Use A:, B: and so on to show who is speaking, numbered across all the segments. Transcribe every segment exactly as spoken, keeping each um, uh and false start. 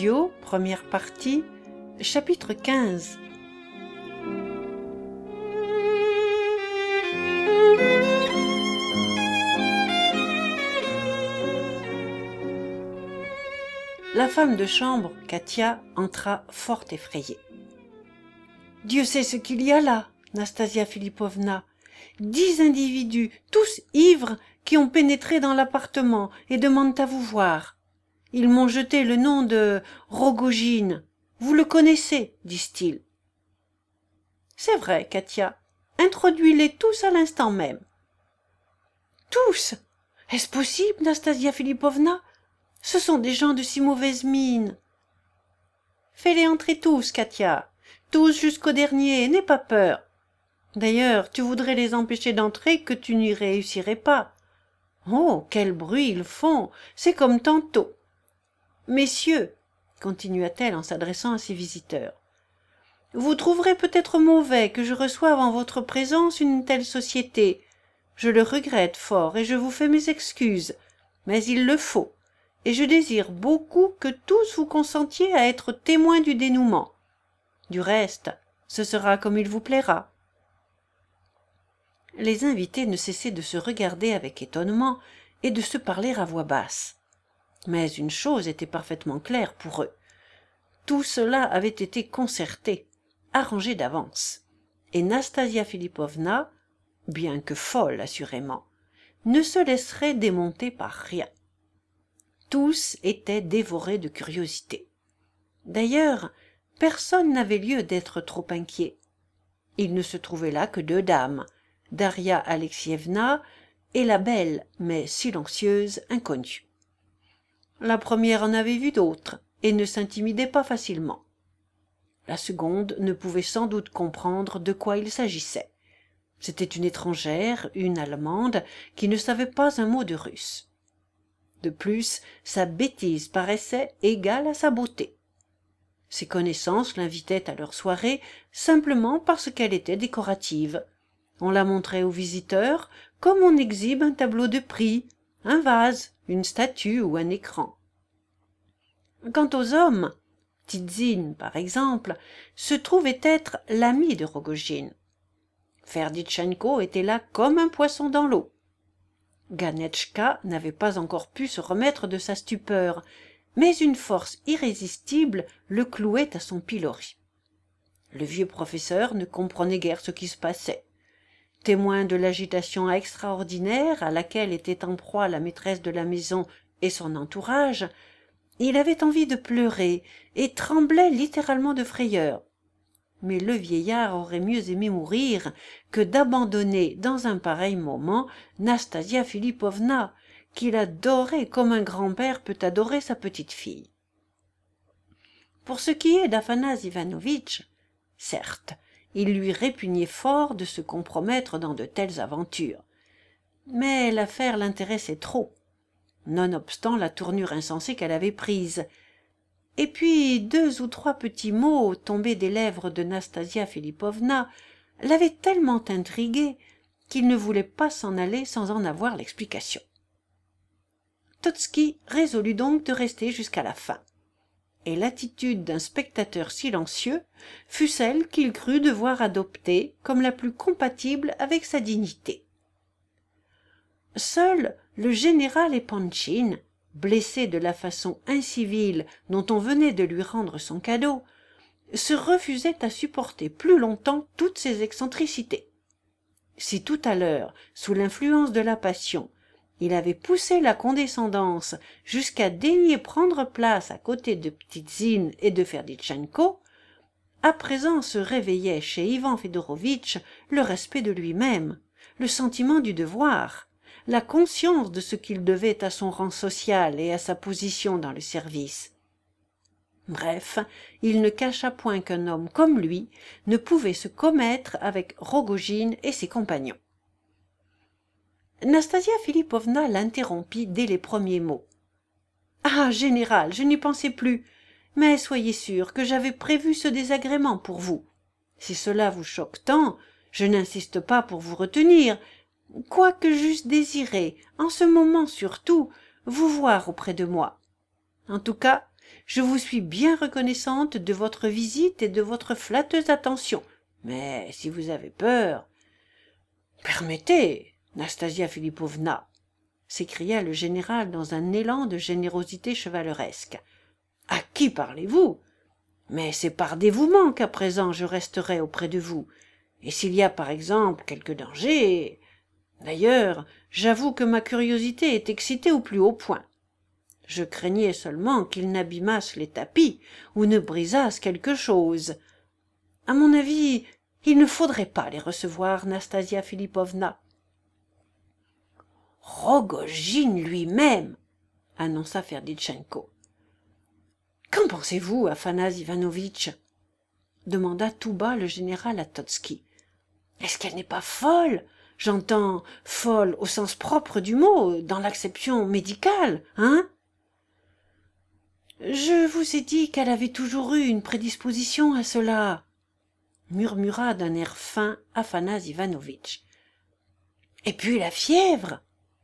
A: Idiot, première partie, chapitre quinze. La femme de chambre, Katia, entra fort effrayée. « Dieu sait ce qu'il y a là, Nastasia Philippovna. Dix individus, tous ivres, qui ont pénétré dans l'appartement et demandent à vous voir. Ils m'ont jeté le nom de Rogojine. Vous le connaissez, disent-ils. »« C'est vrai, Katia. Introduis-les tous à l'instant même. »« Tous ? Est-ce possible, Nastasia Philippovna ? Ce sont des gens de si mauvaise mine. »« Fais-les entrer tous, Katia. Tous jusqu'au dernier, n'aie pas peur. D'ailleurs, tu voudrais les empêcher d'entrer que tu n'y réussirais pas. Oh, quel bruit ils font! C'est comme tantôt. Messieurs, continua-t-elle en s'adressant à ses visiteurs, vous trouverez peut-être mauvais que je reçoive en votre présence une telle société. Je le regrette fort et je vous fais mes excuses, mais il le faut, et je désire beaucoup que tous vous consentiez à être témoins du dénouement. Du reste, ce sera comme il vous plaira. Les invités ne cessaient de se regarder avec étonnement et de se parler à voix basse. Mais une chose était parfaitement claire pour eux. Tout cela avait été concerté, arrangé d'avance, et Nastasia Philippovna, bien que folle assurément, ne se laisserait démonter par rien. Tous étaient dévorés de curiosité. D'ailleurs, personne n'avait lieu d'être trop inquiet. Il ne se trouvait là que deux dames, Daria Alexievna et la belle mais silencieuse inconnue. La première en avait vu d'autres et ne s'intimidait pas facilement. La seconde ne pouvait sans doute comprendre de quoi il s'agissait. C'était une étrangère, une Allemande, qui ne savait pas un mot de russe. De plus, sa bêtise paraissait égale à sa beauté. Ses connaissances l'invitaient à leur soirée simplement parce qu'elle était décorative. On la montrait aux visiteurs comme on exhibe un tableau de prix, un vase, une statue ou un écran. Quant aux hommes, Tizine, par exemple, se trouvait être l'ami de Rogojine. Ferditchenko était là comme un poisson dans l'eau. Ganetchka n'avait pas encore pu se remettre de sa stupeur, mais une force irrésistible le clouait à son pilori. Le vieux professeur ne comprenait guère ce qui se passait. Témoin de l'agitation extraordinaire à laquelle était en proie la maîtresse de la maison et son entourage, il avait envie de pleurer et tremblait littéralement de frayeur. Mais le vieillard aurait mieux aimé mourir que d'abandonner dans un pareil moment Nastasia Philippovna, qu'il adorait comme un grand-père peut adorer sa petite-fille. Pour ce qui est d'Aphanas Ivanovitch, certes, il lui répugnait fort de se compromettre dans de telles aventures. Mais l'affaire l'intéressait trop, nonobstant la tournure insensée qu'elle avait prise. Et puis deux ou trois petits mots tombés des lèvres de Nastasia Philippovna l'avaient tellement intrigué qu'il ne voulait pas s'en aller sans en avoir l'explication. Totski résolut donc de rester jusqu'à la fin. Et l'attitude d'un spectateur silencieux fut celle qu'il crut devoir adopter comme la plus compatible avec sa dignité. Seul le général Epanchin, blessé de la façon incivile dont on venait de lui rendre son cadeau, se refusait à supporter plus longtemps toutes ces excentricités. Si tout à l'heure, sous l'influence de la passion, il avait poussé la condescendance jusqu'à daigner prendre place à côté de Ptitsin et de Ferditchenko, à présent se réveillait chez Ivan Fedorovitch le respect de lui-même, le sentiment du devoir, la conscience de ce qu'il devait à son rang social et à sa position dans le service. Bref, il ne cacha point qu'un homme comme lui ne pouvait se commettre avec Rogojine et ses compagnons. Nastasia Philippovna l'interrompit dès les premiers mots. « Ah, général, je n'y pensais plus, mais soyez sûr que j'avais prévu ce désagrément pour vous. Si cela vous choque tant, je n'insiste pas pour vous retenir, quoique j'eusse désiré, en ce moment surtout, vous voir auprès de moi. En tout cas, je vous suis bien reconnaissante de votre visite et de votre flatteuse attention. Mais si vous avez peur... Permettez, Nastasia Philippovna, s'écria le général dans un élan de générosité chevaleresque. À qui parlez-vous? Mais c'est par dévouement qu'à présent je resterai auprès de vous. Et s'il y a par exemple quelque danger... D'ailleurs, j'avoue que ma curiosité est excitée au plus haut point. Je craignais seulement qu'ils n'abîmassent les tapis ou ne brisassent quelque chose. À mon avis, il ne faudrait pas les recevoir, Nastasia Philippovna. Rogojine lui-même, annonça Ferditchenko. Qu'en pensez-vous, Afanase Ivanovitch? Demanda tout bas le général à Totski. Est-ce qu'elle n'est pas folle? J'entends folle au sens propre du mot, dans l'acception médicale, hein? Je vous ai dit qu'elle avait toujours eu une prédisposition à cela, murmura d'un air fin Afanase Ivanovitch. Et puis la fièvre.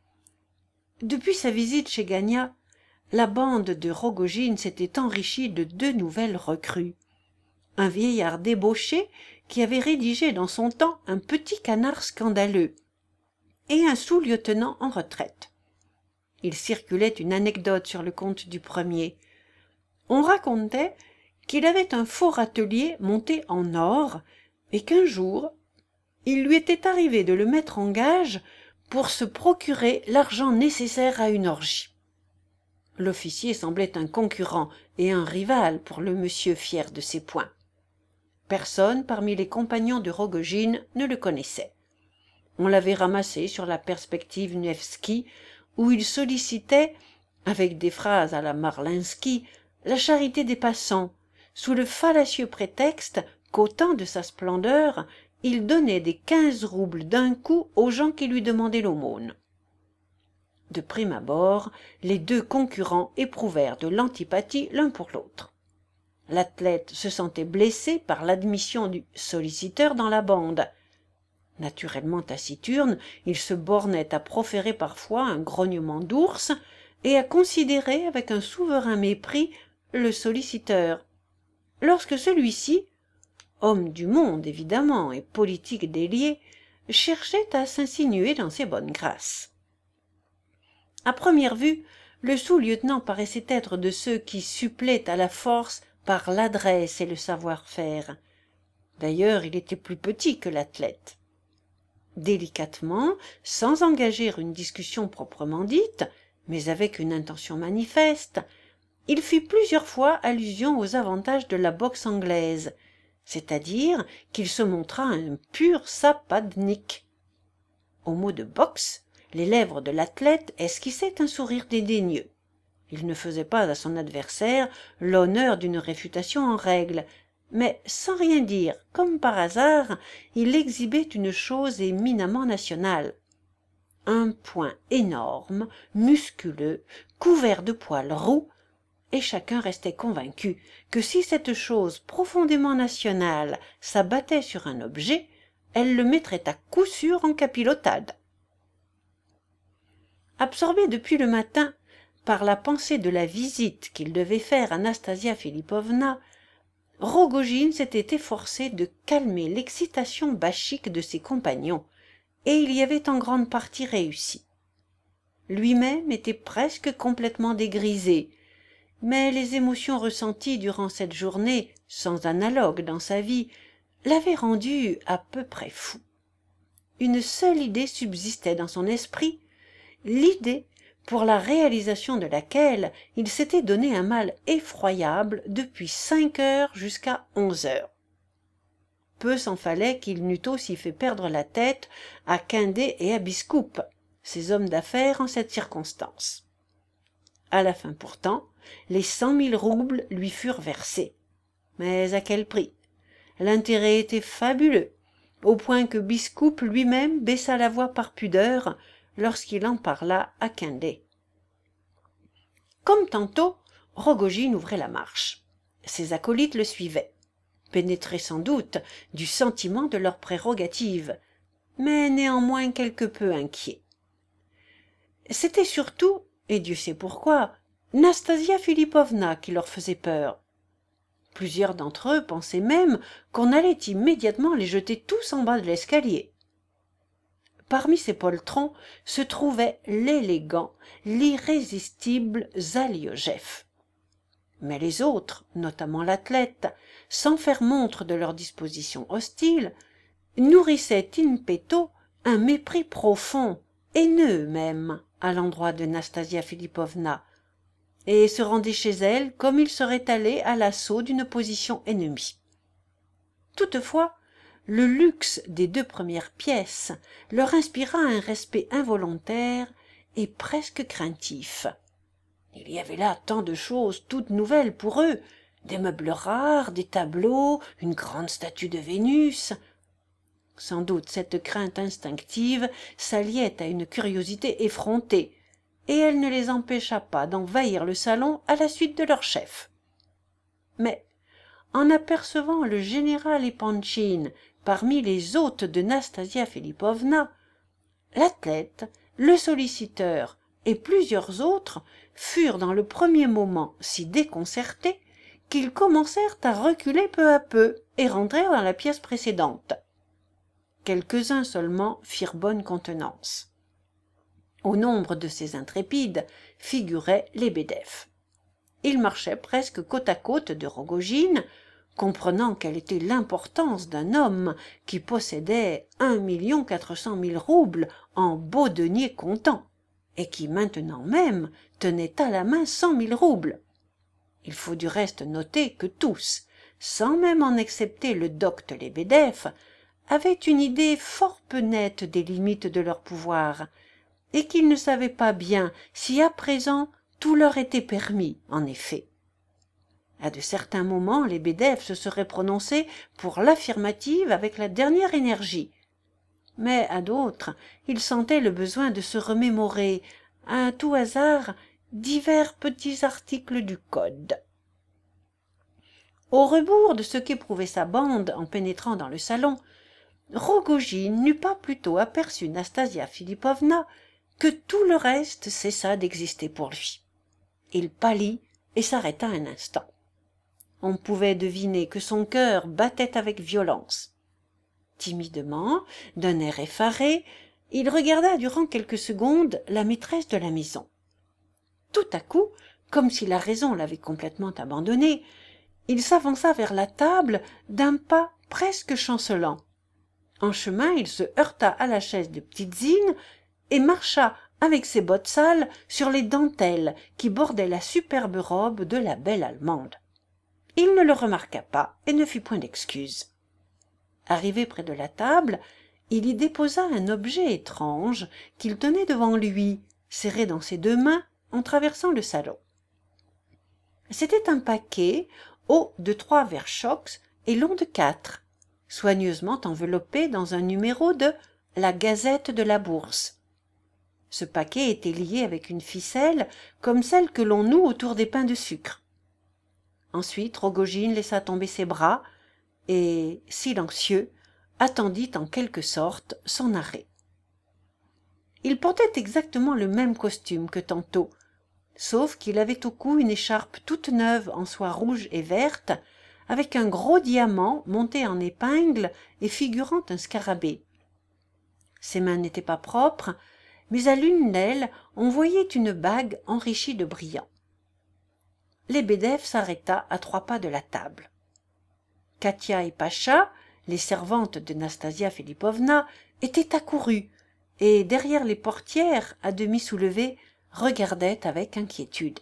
A: Depuis sa visite chez Gagna, la bande de Rogojine s'était enrichie de deux nouvelles recrues. Un vieillard débauché qui avait rédigé dans son temps un petit canard scandaleux, et un sous-lieutenant en retraite. Il circulait une anecdote sur le compte du premier. On racontait qu'il avait un faux râtelier monté en or, et qu'un jour, il lui était arrivé de le mettre en gage pour se procurer l'argent nécessaire à une orgie. L'officier semblait un concurrent et un rival pour le monsieur fier de ses poings. Personne parmi les compagnons de Rogojine ne le connaissait. On l'avait ramassé sur la perspective Nevski, où il sollicitait, avec des phrases à la Marlinski, la charité des passants, sous le fallacieux prétexte qu'au temps de sa splendeur, il donnait des quinze roubles d'un coup aux gens qui lui demandaient l'aumône. De prime abord, les deux concurrents éprouvèrent de l'antipathie l'un pour l'autre. L'athlète se sentait blessé par l'admission du solliciteur dans la bande. Naturellement taciturne, il se bornait à proférer parfois un grognement d'ours et à considérer avec un souverain mépris le solliciteur. Lorsque celui-ci, homme du monde évidemment et politique délié, cherchait à s'insinuer dans ses bonnes grâces. À première vue, le sous-lieutenant paraissait être de ceux qui suppléent à la force par l'adresse et le savoir-faire. D'ailleurs, il était plus petit que l'athlète. Délicatement, sans engager une discussion proprement dite, mais avec une intention manifeste, il fit plusieurs fois allusion aux avantages de la boxe anglaise, c'est-à-dire qu'il se montra un pur sapadnik. Au mot de boxe, les lèvres de l'athlète esquissaient un sourire dédaigneux. Il ne faisait pas à son adversaire l'honneur d'une réfutation en règle, mais sans rien dire, comme par hasard, il exhibait une chose éminemment nationale. Un poing énorme, musculeux, couvert de poils roux, et chacun restait convaincu que si cette chose profondément nationale s'abattait sur un objet, elle le mettrait à coup sûr en capilotade. Absorbé depuis le matin par la pensée de la visite qu'il devait faire à Nastasia Philippovna, Rogojine s'était efforcé de calmer l'excitation bachique de ses compagnons, et il y avait en grande partie réussi. Lui-même était presque complètement dégrisé, mais les émotions ressenties durant cette journée, sans analogue dans sa vie, l'avaient rendu à peu près fou. Une seule idée subsistait dans son esprit, l'idée pour la réalisation de laquelle il s'était donné un mal effroyable depuis cinq heures jusqu'à onze heures. Peu s'en fallait qu'il n'eût aussi fait perdre la tête à Quindé et à Biscoupe, ces hommes d'affaires en cette circonstance. À la fin pourtant, les cent mille roubles lui furent versés. Mais à quel prix? L'intérêt était fabuleux, au point que Biscoupe lui-même baissa la voix par pudeur lorsqu'il en parla à Quindé. Comme tantôt, Rogojine ouvrait la marche. Ses acolytes le suivaient, pénétrés sans doute du sentiment de leur prérogative, mais néanmoins quelque peu inquiets. C'était surtout, et Dieu sait pourquoi, Nastasia Philippovna qui leur faisait peur. Plusieurs d'entre eux pensaient même qu'on allait immédiatement les jeter tous en bas de l'escalier. Parmi ces poltrons se trouvait l'élégant, l'irrésistible Zaliogef. Mais les autres, notamment l'athlète, sans faire montre de leur disposition hostile, nourrissaient in petto un mépris profond, haineux même, à l'endroit de Nastasia Philippovna, et se rendaient chez elle comme ils seraient allés à l'assaut d'une position ennemie. Toutefois, le luxe des deux premières pièces leur inspira un respect involontaire et presque craintif. Il y avait là tant de choses toutes nouvelles pour eux, des meubles rares, des tableaux, une grande statue de Vénus. Sans doute cette crainte instinctive s'alliait à une curiosité effrontée, et elle ne les empêcha pas d'envahir le salon à la suite de leur chef. Mais, en apercevant le général Epanchin parmi les hôtes de Nastasia Philippovna, l'athlète, le solliciteur et plusieurs autres furent dans le premier moment si déconcertés qu'ils commencèrent à reculer peu à peu et rentrèrent dans la pièce précédente. Quelques-uns seulement firent bonne contenance. Au nombre de ces intrépides figurait Lebedev. Il marchait presque côte à côte de Rogojine, comprenant quelle était l'importance d'un homme qui possédait un million quatre cent mille roubles en beaux deniers comptants, et qui maintenant même tenait à la main cent mille roubles. Il faut du reste noter que tous, sans même en excepter le docte Lebedev, avaient une idée fort peu nette des limites de leur pouvoir, et qu'ils ne savaient pas bien si à présent tout leur était permis, en effet. À de certains moments, Lebedev se serait prononcé pour l'affirmative avec la dernière énergie, mais à d'autres, il sentait le besoin de se remémorer, à tout hasard, divers petits articles du code. Au rebours de ce qu'éprouvait sa bande en pénétrant dans le salon, Rogojine n'eut pas plutôt aperçu Nastasia Philippovna que tout le reste cessa d'exister pour lui. Il pâlit et s'arrêta un instant. On pouvait deviner que son cœur battait avec violence. Timidement, d'un air effaré, il regarda durant quelques secondes la maîtresse de la maison. Tout à coup, comme si la raison l'avait complètement abandonné, il s'avança vers la table d'un pas presque chancelant. En chemin, il se heurta à la chaise de Ptitsin et marcha avec ses bottes sales sur les dentelles qui bordaient la superbe robe de la belle Allemande. Il ne le remarqua pas et ne fit point d'excuse. Arrivé près de la table, il y déposa un objet étrange qu'il tenait devant lui, serré dans ses deux mains, en traversant le salon. C'était un paquet haut de trois verre-chocs et long de quatre, soigneusement enveloppé dans un numéro de la Gazette de la Bourse. Ce paquet était lié avec une ficelle comme celle que l'on noue autour des pains de sucre. Ensuite, Rogojine laissa tomber ses bras et, silencieux, attendit en quelque sorte son arrêt. Il portait exactement le même costume que tantôt, sauf qu'il avait au cou une écharpe toute neuve en soie rouge et verte, avec un gros diamant monté en épingle et figurant un scarabée. Ses mains n'étaient pas propres, mais à l'une d'elles on voyait une bague enrichie de brillants. Lebedev s'arrêta à trois pas de la table. Katia et Pacha, les servantes de Nastasia Philippovna, étaient accourues, et derrière les portières, à demi soulevées, regardaient avec inquiétude.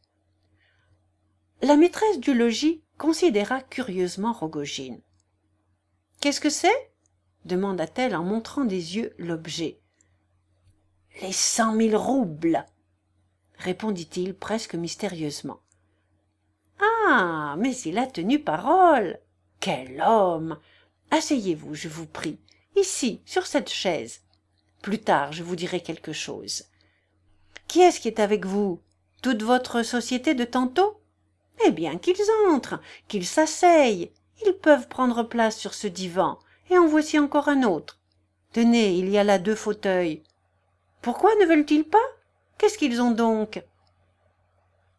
A: La maîtresse du logis considéra curieusement Rogojine. « Qu'est-ce que c'est » demanda-t-elle en montrant des yeux l'objet. « Les cent mille roubles » répondit-il presque mystérieusement. « Ah, mais il a tenu parole. Quel homme! Asseyez-vous, je vous prie, ici, sur cette chaise. Plus tard, je vous dirai quelque chose. Qui est-ce qui est avec vous? Toute votre société de tantôt? Eh bien, qu'ils entrent, qu'ils s'asseyent. Ils peuvent prendre place sur ce divan, et en voici encore un autre. Tenez, il y a là deux fauteuils. Pourquoi ne veulent-ils pas? Qu'est-ce qu'ils ont donc?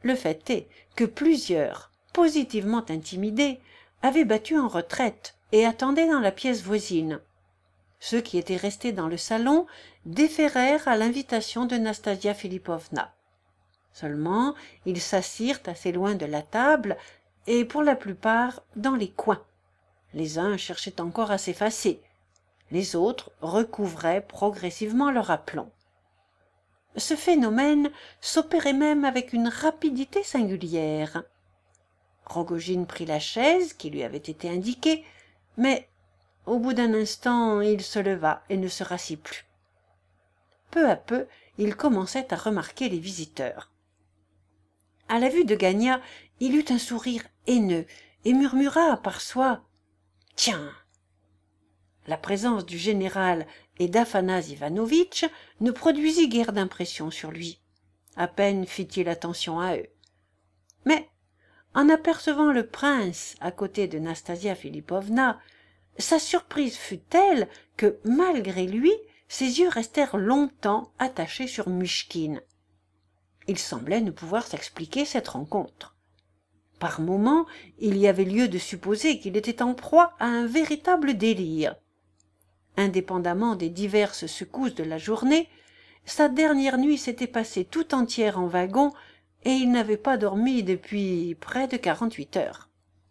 A: Le fait est que plusieurs, positivement intimidés, avaient battu en retraite et attendaient dans la pièce voisine. Ceux qui étaient restés dans le salon déférèrent à l'invitation de Nastasia Philippovna. Seulement, ils s'assirent assez loin de la table et pour la plupart dans les coins. Les uns cherchaient encore à s'effacer, les autres recouvraient progressivement leur aplomb. Ce phénomène s'opérait même avec une rapidité singulière. Rogojine prit la chaise qui lui avait été indiquée, mais au bout d'un instant il se leva et ne se rassit plus. Peu à peu il commençait à remarquer les visiteurs. À la vue de Gania, il eut un sourire haineux et murmura à part soi « Tiens !» La présence du général et d'Aphanas Ivanovitch ne produisit guère d'impression sur lui. À peine fit-il attention à eux. Mais, en apercevant le prince à côté de Nastasia Philippovna, sa surprise fut telle que, malgré lui, ses yeux restèrent longtemps attachés sur Muchkine. Il semblait ne pouvoir s'expliquer cette rencontre. Par moments, il y avait lieu de supposer qu'il était en proie à un véritable délire. Indépendamment des diverses secousses de la journée, sa dernière nuit s'était passée tout entière en wagon et il n'avait pas dormi depuis près de quarante-huit heures.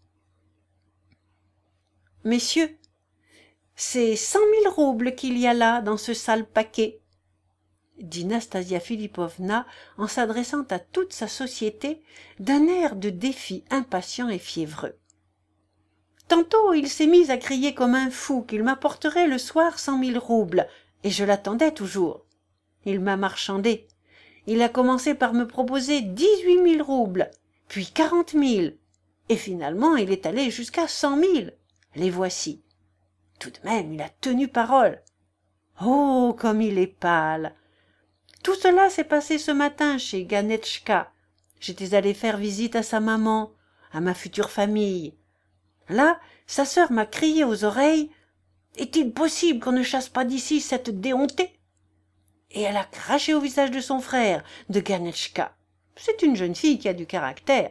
A: « Messieurs, c'est cent mille roubles qu'il y a là dans ce sale paquet, » dit Nastasia Philippovna en s'adressant à toute sa société d'un air de défi impatient et fiévreux. Tantôt il s'est mis à crier comme un fou qu'il m'apporterait le soir cent mille roubles, et je l'attendais toujours. Il m'a marchandé. Il a commencé par me proposer dix-huit mille roubles, puis quarante mille, et finalement il est allé jusqu'à cent mille. Les voici. Tout de même, il a tenu parole. Oh, comme il est pâle! Tout cela s'est passé ce matin chez Ganetchka. J'étais allé faire visite à sa maman, à ma future famille. Là, sa sœur m'a crié aux oreilles « Est-il possible qu'on ne chasse pas d'ici cette déhontée ?» Et elle a craché au visage de son frère, de Ganetchka. C'est une jeune fille qui a du caractère.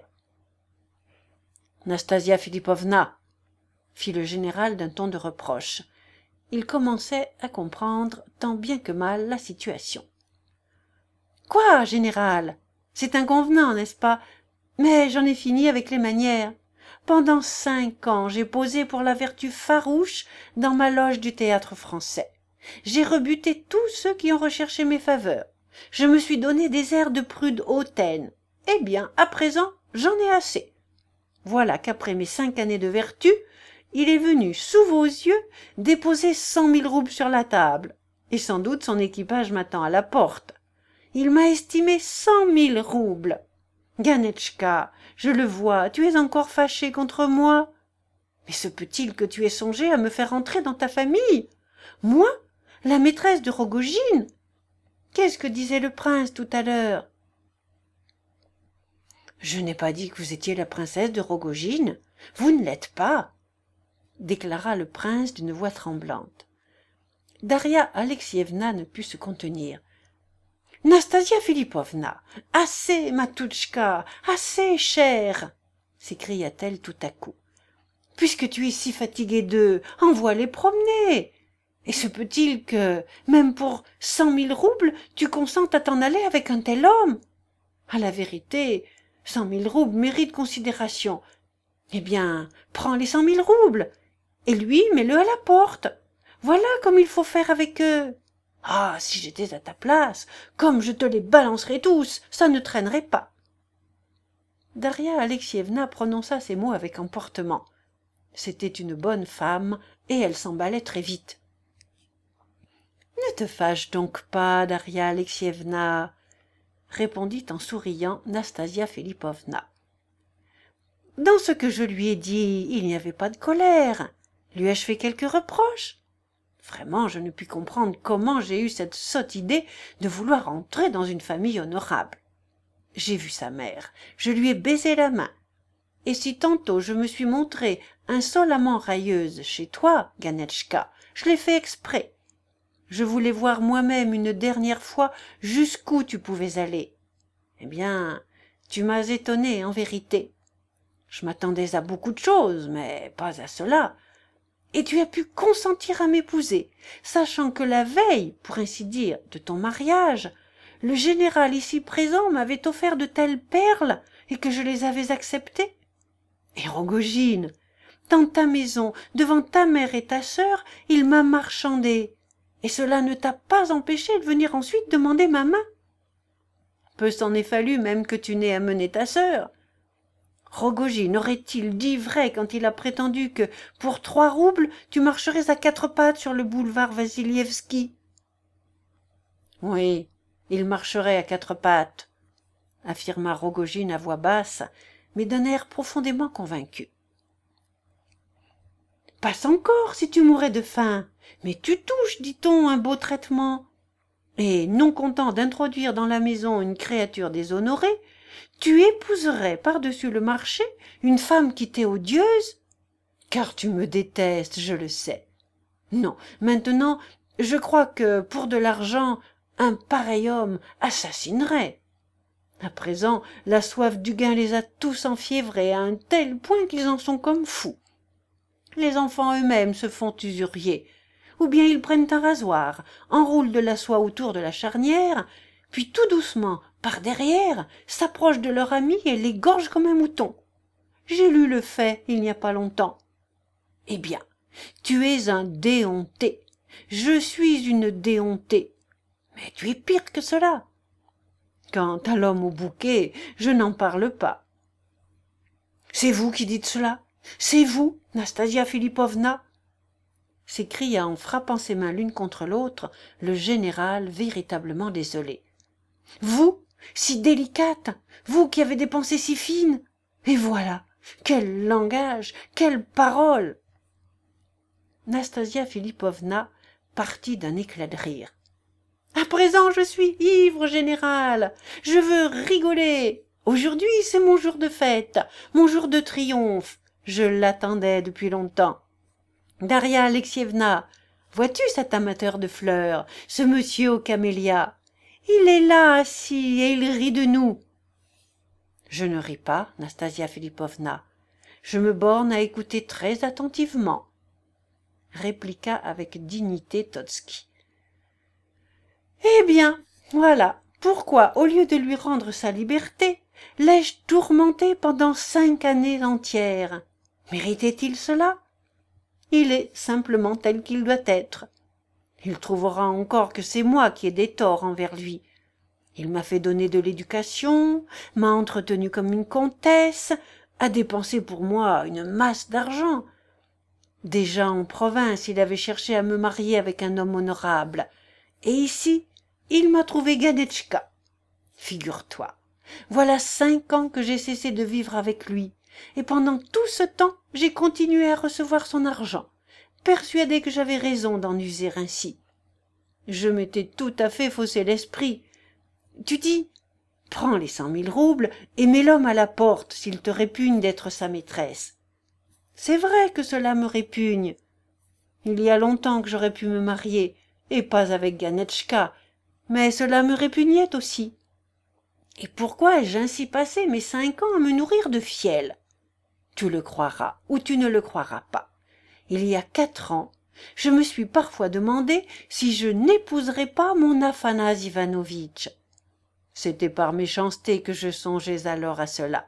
A: « Nastasia Philippovna !» fit le général d'un ton de reproche. Il commençait à comprendre tant bien que mal la situation. « Quoi, général? C'est inconvenant, n'est-ce pas? Mais j'en ai fini avec les manières. Pendant cinq ans, j'ai posé pour la vertu farouche dans ma loge du Théâtre-Français. J'ai rebuté tous ceux qui ont recherché mes faveurs. Je me suis donné des airs de prude hautaine. Eh bien, à présent, j'en ai assez. Voilà qu'après mes cinq années de vertu, il est venu, sous vos yeux, déposer cent mille roubles sur la table. Et sans doute son équipage m'attend à la porte. Il m'a estimé cent mille roubles. Ganetchka, je le vois, tu es encore fâché contre moi. Mais se peut-il que tu aies songé à me faire entrer dans ta famille? Moi, la maîtresse de Rogojine? Qu'est-ce que disait le prince tout à l'heure? Je n'ai pas dit que vous étiez la princesse de Rogojine. Vous ne l'êtes pas, déclara le prince d'une voix tremblante. Daria Alexievna ne put se contenir. « Nastasia Philippovna, assez, Matouchka, assez, chère !» s'écria-t-elle tout à coup. « Puisque tu es si fatiguée d'eux, envoie-les promener. Et se peut-il que, même pour cent mille roubles, tu consentes à t'en aller avec un tel homme? À la vérité, cent mille roubles méritent considération. Eh bien, prends les cent mille roubles, et lui, mets-le à la porte. Voilà comme il faut faire avec eux. Ah, si j'étais à ta place, comme je te les balancerais tous, ça ne traînerait pas. » Daria Alexievna prononça ces mots avec emportement. C'était une bonne femme, et elle s'emballait très vite. « Ne te fâche donc pas, Daria Alexievna, » répondit en souriant Nastasia Philippovna. « Dans ce que je lui ai dit, il n'y avait pas de colère. Lui ai-je fait quelques reproches? Vraiment, je ne puis comprendre comment j'ai eu cette sotte idée de vouloir entrer dans une famille honorable. J'ai vu sa mère, je lui ai baisé la main. Et si tantôt je me suis montrée insolemment railleuse chez toi, Ganetchka, je l'ai fait exprès. Je voulais voir moi-même une dernière fois jusqu'où tu pouvais aller. Eh bien, Tu m'as étonné, en vérité. Je m'attendais à beaucoup de choses, mais pas à cela. Et tu as pu consentir à m'épouser, sachant que la veille, pour ainsi dire, de ton mariage, le général ici présent m'avait offert de telles perles et que je les avais acceptées. Et Rogojine, dans ta maison, devant ta mère et ta sœur, il m'a marchandé, et cela ne t'a pas empêché de venir ensuite demander ma main. Peu s'en est fallu même que tu n'aies amené ta sœur. Rogojine aurait-il dit vrai quand il a prétendu que, pour trois roubles, tu marcherais à quatre pattes sur le boulevard Vassilievski? Oui, il marcherait à quatre pattes, affirma Rogojine à voix basse, mais d'un air profondément convaincu. Passe encore si tu mourais de faim, mais tu touches, dit-on, un beau traitement. Et, non content d'introduire dans la maison une créature déshonorée, tu épouserais par-dessus le marché une femme qui t'est odieuse? Car tu me détestes, je le sais. Non, maintenant, je crois que, pour de l'argent, un pareil homme assassinerait. À présent, la soif du gain les a tous enfiévrés à un tel point qu'ils en sont comme fous. Les enfants eux-mêmes se font usuriers, ou bien ils prennent un rasoir, enroulent de la soie autour de la charnière, puis tout doucement, par derrière, s'approchent de leur ami et l'égorgent comme un mouton. J'ai lu le fait il n'y a pas longtemps. Eh bien, tu es un déhonté. Je suis une déhontée. Mais tu es pire que cela. Quant à l'homme au bouquet, je n'en parle pas. C'est vous qui dites cela? C'est vous, Nastasia Philippovna? S'écria en frappant ses mains l'une contre l'autre le général véritablement désolé. Vous, si délicate, vous qui avez des pensées si fines, et voilà, quel langage, quelle parole! Nastasia Philippovna partit d'un éclat de rire. À présent, je suis ivre, général. Je veux rigoler. Aujourd'hui, c'est mon jour de fête, mon jour de triomphe. Je l'attendais depuis longtemps. Daria Alexievna, vois-tu cet amateur de fleurs, ce monsieur aux camélias? Il est là, assis, et il rit de nous. Je ne ris pas, Nastasia Philippovna. Je me borne à écouter très attentivement, répliqua avec dignité Totski. Eh bien, voilà pourquoi, au lieu de lui rendre sa liberté, l'ai-je tourmenté pendant cinq années entières. Méritait-il cela? Il est simplement tel qu'il doit être. Il trouvera encore que c'est moi qui ai des torts envers lui. Il m'a fait donner de l'éducation, m'a entretenue comme une comtesse, a dépensé pour moi une masse d'argent. Déjà en province, il avait cherché à me marier avec un homme honorable, et ici, il m'a trouvé Ganetchka. Figure-toi, voilà cinq ans que j'ai cessé de vivre avec lui, et pendant tout ce temps, j'ai continué à recevoir son argent, persuadé que j'avais raison d'en user ainsi. Je m'étais tout à fait faussé l'esprit. Tu dis, prends les cent mille roubles et mets l'homme à la porte s'il te répugne d'être sa maîtresse. C'est vrai que cela me répugne. Il y a longtemps que j'aurais pu me marier, et pas avec Ganetchka, mais cela me répugnait aussi. Et pourquoi ai-je ainsi passé mes cinq ans à me nourrir de fiel? Tu le croiras ou tu ne le croiras pas. Il y a quatre ans, je me suis parfois demandé si je n'épouserais pas mon Aphanas Ivanovitch. C'était par méchanceté que je songeais alors à cela.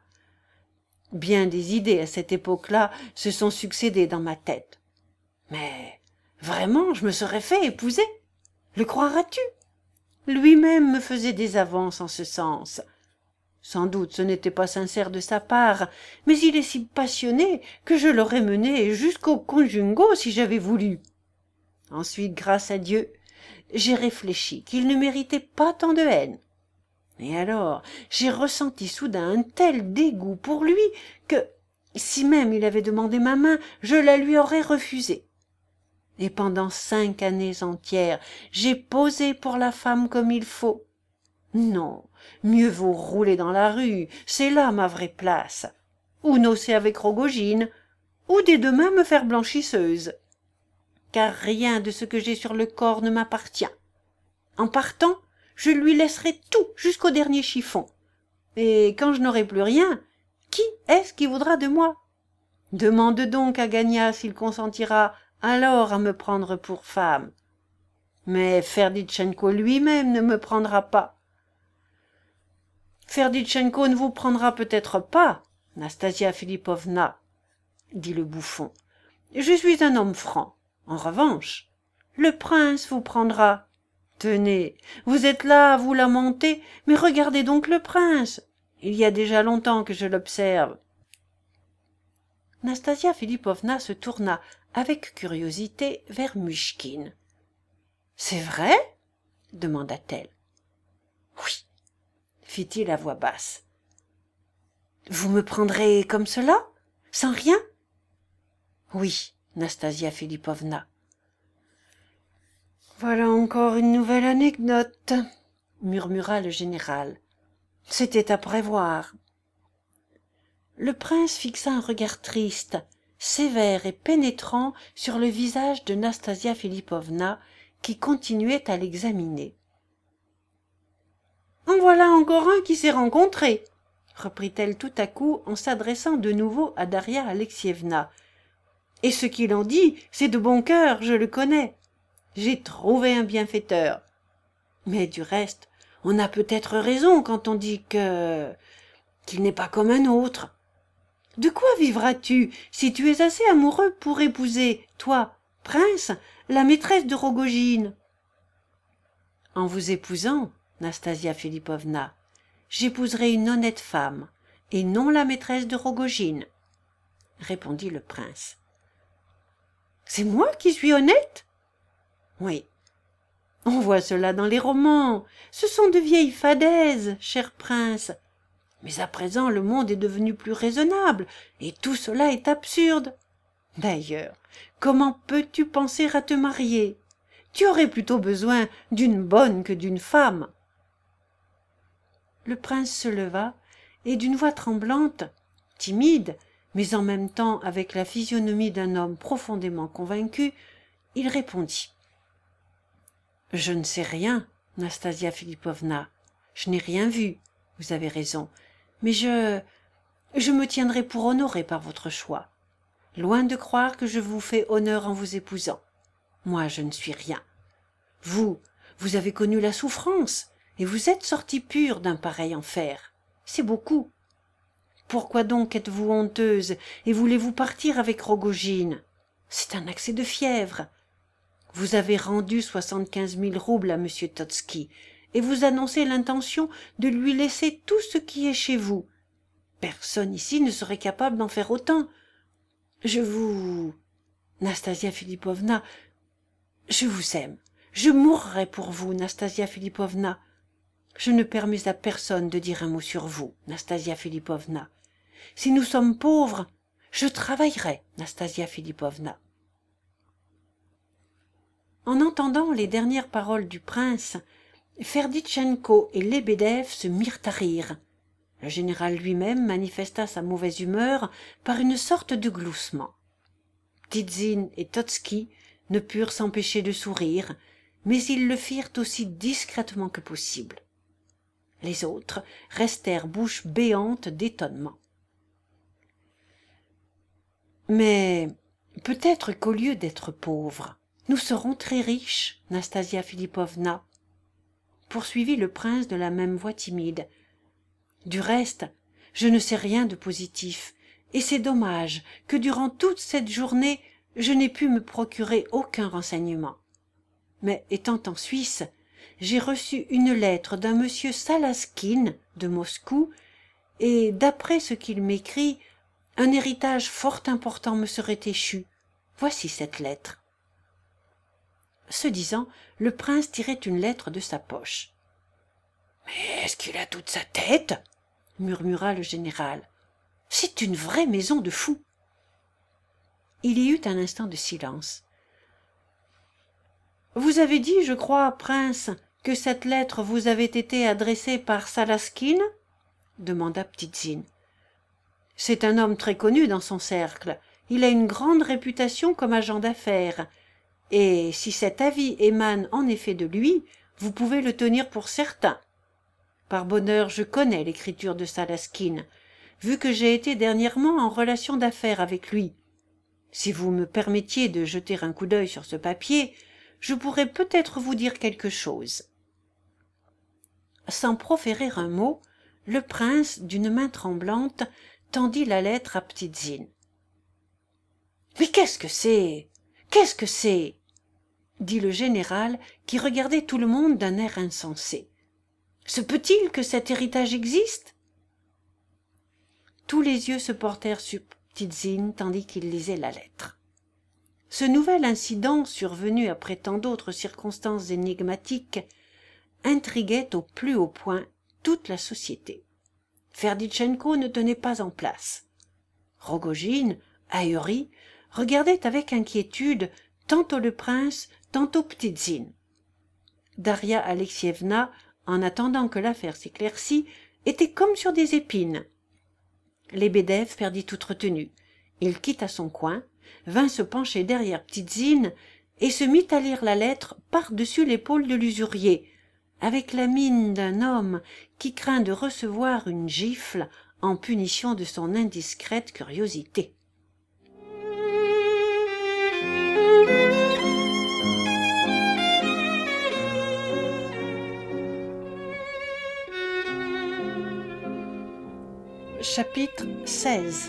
A: Bien des idées à cette époque-là se sont succédé dans ma tête. Mais vraiment, je me serais fait épouser. Le croiras-tu? Lui-même me faisait des avances en ce sens. Sans doute ce n'était pas sincère de sa part, mais il est si passionné que je l'aurais mené jusqu'au conjungo si j'avais voulu. Ensuite, grâce à Dieu, j'ai réfléchi qu'il ne méritait pas tant de haine. Et alors, j'ai ressenti soudain un tel dégoût pour lui que, si même il avait demandé ma main, je la lui aurais refusée. Et pendant cinq années entières, j'ai posé pour la femme comme il faut. Non, mieux vaut rouler dans la rue, c'est là ma vraie place. Ou nocer avec Rogojine, ou des deux mains me faire blanchisseuse. Car rien de ce que j'ai sur le corps ne m'appartient. En partant, je lui laisserai tout jusqu'au dernier chiffon. Et quand je n'aurai plus rien, qui est-ce qui voudra de moi? Demande donc à Gagna s'il consentira alors à me prendre pour femme. Mais Ferditchenko lui-même ne me prendra pas. Ferditchenko ne vous prendra peut-être pas, Nastasia Philippovna, dit le bouffon. Je suis un homme franc. En revanche, le prince vous prendra. Tenez, vous êtes là à vous lamenter, mais regardez donc le prince. Il y a déjà longtemps que je l'observe. Nastasia Philippovna se tourna avec curiosité vers Muchkine. « C'est vrai ?» demanda-t-elle. « Oui, » fit-il à voix basse. « Vous me prendrez comme cela, sans rien ?»« Oui, Nastasia Philippovna. »« Voilà encore une nouvelle anecdote, » murmura le général. « C'était à prévoir. » Le prince fixa un regard triste, sévère et pénétrant sur le visage de Nastasia Philippovna, qui continuait à l'examiner. « En voilà encore un qui s'est rencontré, » reprit-elle tout à coup en s'adressant de nouveau à Daria Alexievna. « Et ce qu'il en dit, c'est de bon cœur, je le connais. J'ai trouvé un bienfaiteur. Mais du reste, on a peut-être raison quand on dit que... qu'il n'est pas comme un autre. De quoi vivras-tu si tu es assez amoureux pour épouser, toi, prince, la maîtresse de Rogojine? En vous épousant, Nastasia Philippovna, j'épouserai une honnête femme, et non la maîtresse de Rogojine, répondit le prince. C'est moi qui suis honnête? Oui. On voit cela dans les romans. Ce sont de vieilles fadaises, cher prince. Mais à présent le monde est devenu plus raisonnable, et tout cela est absurde. D'ailleurs, comment peux-tu penser à te marier? Tu aurais plutôt besoin d'une bonne que d'une femme. Le prince se leva, et d'une voix tremblante, timide, mais en même temps avec la physionomie d'un homme profondément convaincu, il répondit. « Je ne sais rien, Nastasia Philippovna. Je n'ai rien vu, vous avez raison. Mais je... je me tiendrai pour honoré par votre choix. Loin de croire que je vous fais honneur en vous épousant. Moi, je ne suis rien. Vous, vous avez connu la souffrance, et vous êtes sortie pure d'un pareil enfer. C'est beaucoup. Pourquoi donc êtes-vous honteuse, et voulez-vous partir avec Rogojine? C'est un accès de fièvre. Vous avez rendu soixante-quinze mille roubles à monsieur Totski, et vous annoncez l'intention de lui laisser tout ce qui est chez vous. Personne ici ne serait capable d'en faire autant. Je vous... Nastasia Philippovna, je vous aime. Je mourrai pour vous, Nastasia Philippovna. Je ne permets à personne de dire un mot sur vous, Nastasia Philippovna. Si nous sommes pauvres, je travaillerai, Nastasia Philippovna. » En entendant les dernières paroles du prince, Ferditchenko et Lebedev se mirent à rire. Le général lui-même manifesta sa mauvaise humeur par une sorte de gloussement. Tizine et Totski ne purent s'empêcher de sourire, mais ils le firent aussi discrètement que possible. Les autres restèrent bouche béante d'étonnement. « Mais peut-être qu'au lieu d'être pauvres, nous serons très riches, Nastasia Philippovna, » poursuivit le prince de la même voix timide. « Du reste, je ne sais rien de positif, et c'est dommage que durant toute cette journée je n'ai pu me procurer aucun renseignement. Mais étant en Suisse, j'ai reçu une lettre d'un monsieur Salaskine de Moscou, et d'après ce qu'il m'écrit, un héritage fort important me serait échu. Voici cette lettre. » Ce disant, le prince tirait une lettre de sa poche. « Mais est-ce qu'il a toute sa tête ?» murmura le général. « C'est une vraie maison de fous. » Il y eut un instant de silence. « Vous avez dit, je crois, prince, que cette lettre vous avait été adressée par Salaskine ?» demanda Ptitsin. « C'est un homme très connu dans son cercle. Il a une grande réputation comme agent d'affaires. Et si cet avis émane en effet de lui, vous pouvez le tenir pour certain. » Par bonheur, je connais l'écriture de Salaskine, vu que j'ai été dernièrement en relation d'affaires avec lui. Si vous me permettiez de jeter un coup d'œil sur ce papier, je pourrais peut-être vous dire quelque chose. » Sans proférer un mot, le prince, d'une main tremblante, tendit la lettre à Ptitsin. « Mais qu'est-ce que c'est? Qu'est-ce que c'est ?» dit le général, qui regardait tout le monde d'un air insensé. « Se peut-il que cet héritage existe ?» Tous les yeux se portèrent sur Ptitsin tandis qu'il lisait la lettre. Ce nouvel incident, survenu après tant d'autres circonstances énigmatiques, intriguait au plus haut point toute la société. Ferditchenko ne tenait pas en place. Rogojine, ahuri, regardait avec inquiétude tantôt le prince, tantôt Ptitsin. Daria Alexievna, en attendant que l'affaire s'éclaircît, était comme sur des épines. Lebedev perdit toute retenue. Il quitta son coin, vint se pencher derrière Ptitsin et se mit à lire la lettre par-dessus l'épaule de l'usurier, avec la mine d'un homme qui craint de recevoir une gifle en punition de son indiscrète curiosité. Chapitre seize.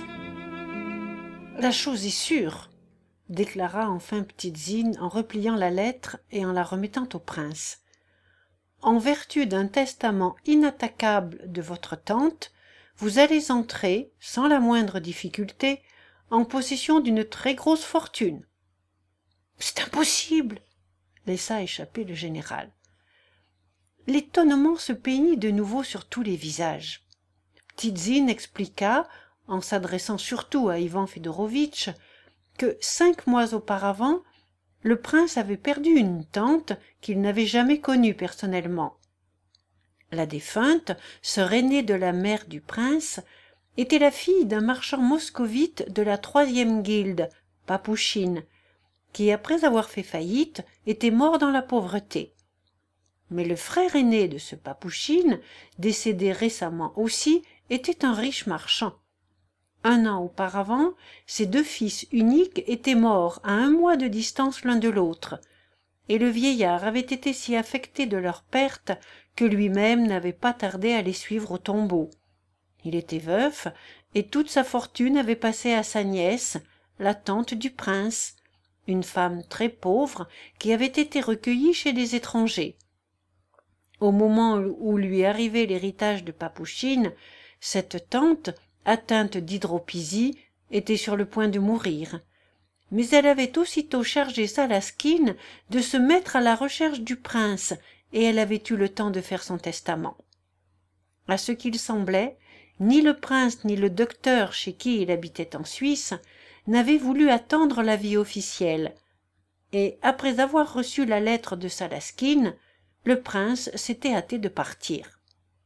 A: La chose est sûre, déclara enfin Ptitsin en repliant la lettre et en la remettant au prince. En vertu d'un testament inattaquable de votre tante, vous allez entrer, sans la moindre difficulté, en possession d'une très grosse fortune. « C'est impossible !» laissa échapper le général. L'étonnement se peignit de nouveau sur tous les visages. Ptitsin expliqua, en s'adressant surtout à Ivan Fedorovitch, que cinq mois auparavant, le prince avait perdu une tante qu'il n'avait jamais connue personnellement. La défunte, sœur aînée de la mère du prince, était la fille d'un marchand moscovite de la troisième guilde, Papouchine, qui, après avoir fait faillite, était mort dans la pauvreté. Mais le frère aîné de ce Papouchine, décédé récemment aussi, était un riche marchand. Un an auparavant, ses deux fils uniques étaient morts à un mois de distance l'un de l'autre, et le vieillard avait été si affecté de leur perte que lui-même n'avait pas tardé à les suivre au tombeau. Il était veuf, et toute sa fortune avait passé à sa nièce, la tante du prince, une femme très pauvre qui avait été recueillie chez des étrangers. Au moment où lui arrivait l'héritage de Papouchine, cette tante, atteinte d'hydropisie, était sur le point de mourir. Mais elle avait aussitôt chargé Salaskine de se mettre à la recherche du prince, et elle avait eu le temps de faire son testament. À ce qu'il semblait, ni le prince ni le docteur chez qui il habitait en Suisse n'avaient voulu attendre l'avis officiel, et après avoir reçu la lettre de Salaskine, le prince s'était hâté de partir.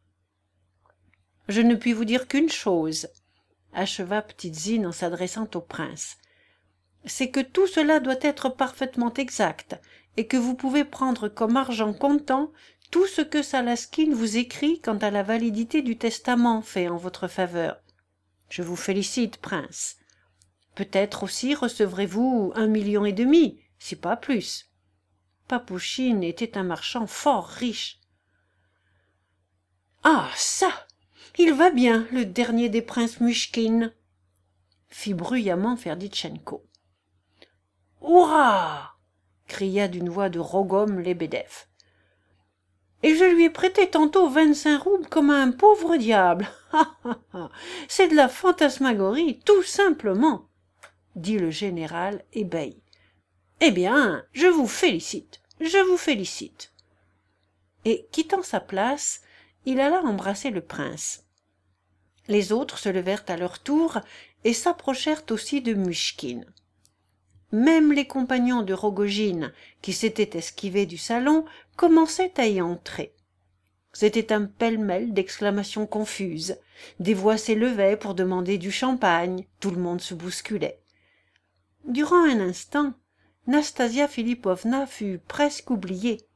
A: « Je ne puis vous dire qu'une chose, » acheva Ptitsin en s'adressant au prince. « C'est que tout cela doit être parfaitement exact, et que vous pouvez prendre comme argent comptant tout ce que Salaskine vous écrit quant à la validité du testament fait en votre faveur. Je vous félicite, prince. Peut-être aussi recevrez-vous un million et demi, si pas plus. » Papouchine était un marchand fort riche. « Ah, ça! Il va bien, le dernier des princes Muchkine !» fit bruyamment Ferditchenko. « Hurrah !» cria d'une voix de Rogom Lebedev. « Et je lui ai prêté tantôt vingt-cinq roubles comme à un pauvre diable. Ha ha ha ! C'est de la fantasmagorie, tout simplement !» dit le général ébahi. « Eh bien, je vous félicite, je vous félicite !» Et, quittant sa place, il alla embrasser le prince. Les autres se levèrent à leur tour et s'approchèrent aussi de Muchkine. Même les compagnons de Rogojine, qui s'étaient esquivés du salon, commençaient à y entrer. C'était un pêle-mêle d'exclamations confuses. Des voix s'élevaient pour demander du champagne, tout le monde se bousculait. Durant un instant, Nastasia Philippovna fut presque oubliée.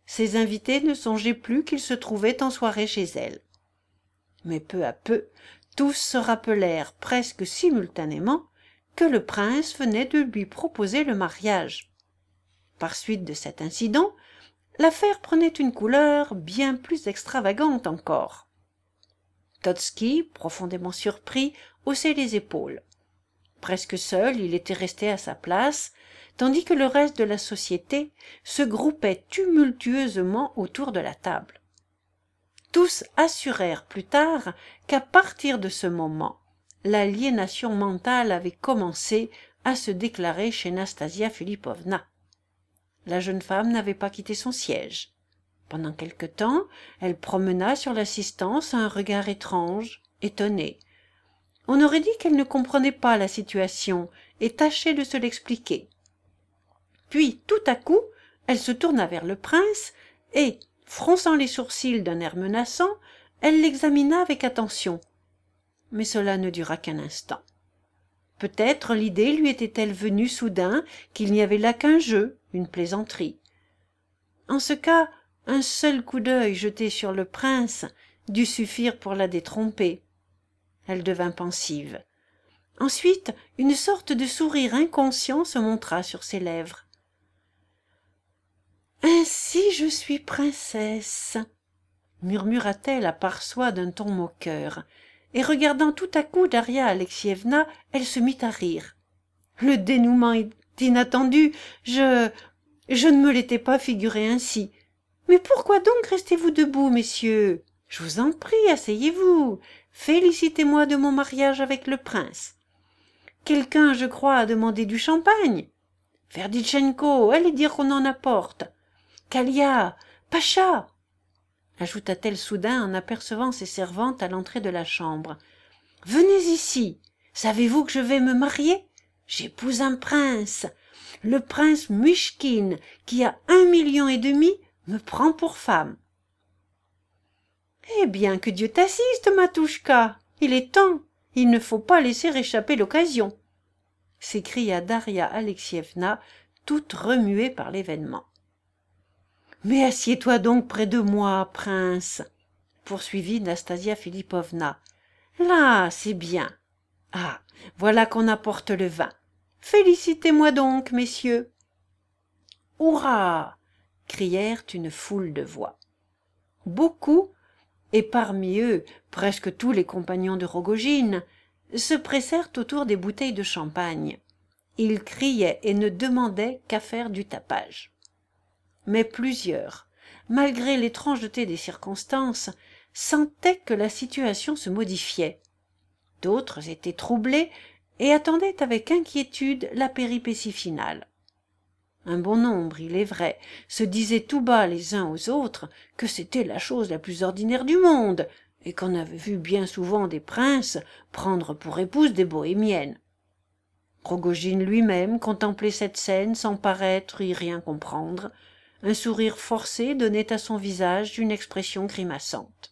A: Ses invités ne songeaient plus qu'ils se trouvaient en soirée chez elle. Mais peu à peu, tous se rappelèrent presque simultanément que le prince venait de lui proposer le mariage. Par suite de cet incident, l'affaire prenait une couleur bien plus extravagante encore. Totski, profondément surpris, haussait les épaules. Presque seul, il était resté à sa place, tandis que le reste de la société se groupait tumultueusement autour de la table. Tous assurèrent plus tard qu'à partir de ce moment, l'aliénation mentale avait commencé à se déclarer chez Nastasia Philippovna. La jeune femme n'avait pas quitté son siège. Pendant quelque temps, elle promena sur l'assistance un regard étrange, étonné. On aurait dit qu'elle ne comprenait pas la situation et tâchait de se l'expliquer. Puis, tout à coup, elle se tourna vers le prince et, fronçant les sourcils d'un air menaçant, elle l'examina avec attention. Mais cela ne dura qu'un instant. Peut-être l'idée lui était-elle venue soudain qu'il n'y avait là qu'un jeu, une plaisanterie. En ce cas, un seul coup d'œil jeté sur le prince dut suffire pour la détromper. Elle devint pensive. Ensuite, une sorte de sourire inconscient se montra sur ses lèvres. « Ainsi je suis princesse !» murmura-t-elle à part soi d'un ton moqueur, et regardant tout à coup Daria Alexievna, elle se mit à rire. « Le dénouement est inattendu, je... je ne me l'étais pas figuré ainsi. Mais pourquoi donc restez-vous debout, messieurs? Je vous en prie, asseyez-vous. Félicitez-moi de mon mariage avec le prince. Quelqu'un, je crois, a demandé du champagne. Ferditchenko, allez dire qu'on en apporte. Kalia, Pacha, ajouta-t-elle soudain en apercevant ses servantes à l'entrée de la chambre. Venez ici. Savez-vous que je vais me marier? J'épouse un prince. Le prince Muishkin, qui a un million et demi, me prend pour femme. Eh bien, que Dieu t'assiste, Matouchka. Il est temps. Il ne faut pas laisser échapper l'occasion, s'écria Daria Alexievna, toute remuée par l'événement. Mais assieds-toi donc près de moi, prince, poursuivit Nastasia Philippovna. Là, c'est bien. Ah, voilà qu'on apporte le vin. Félicitez-moi donc, messieurs. Hurrah! Crièrent une foule de voix. Beaucoup, et parmi eux presque tous les compagnons de Rogojine, se pressèrent autour des bouteilles de champagne. Ils criaient et ne demandaient qu'à faire du tapage. Mais plusieurs, malgré l'étrangeté des circonstances, sentaient que la situation se modifiait. D'autres étaient troublés et attendaient avec inquiétude la péripétie finale. Un bon nombre, il est vrai, se disaient tout bas les uns aux autres que c'était la chose la plus ordinaire du monde et qu'on avait vu bien souvent des princes prendre pour épouses des bohémiennes. Rogojine lui-même contemplait cette scène sans paraître y rien comprendre. Un sourire forcé donnait à son visage une expression grimaçante.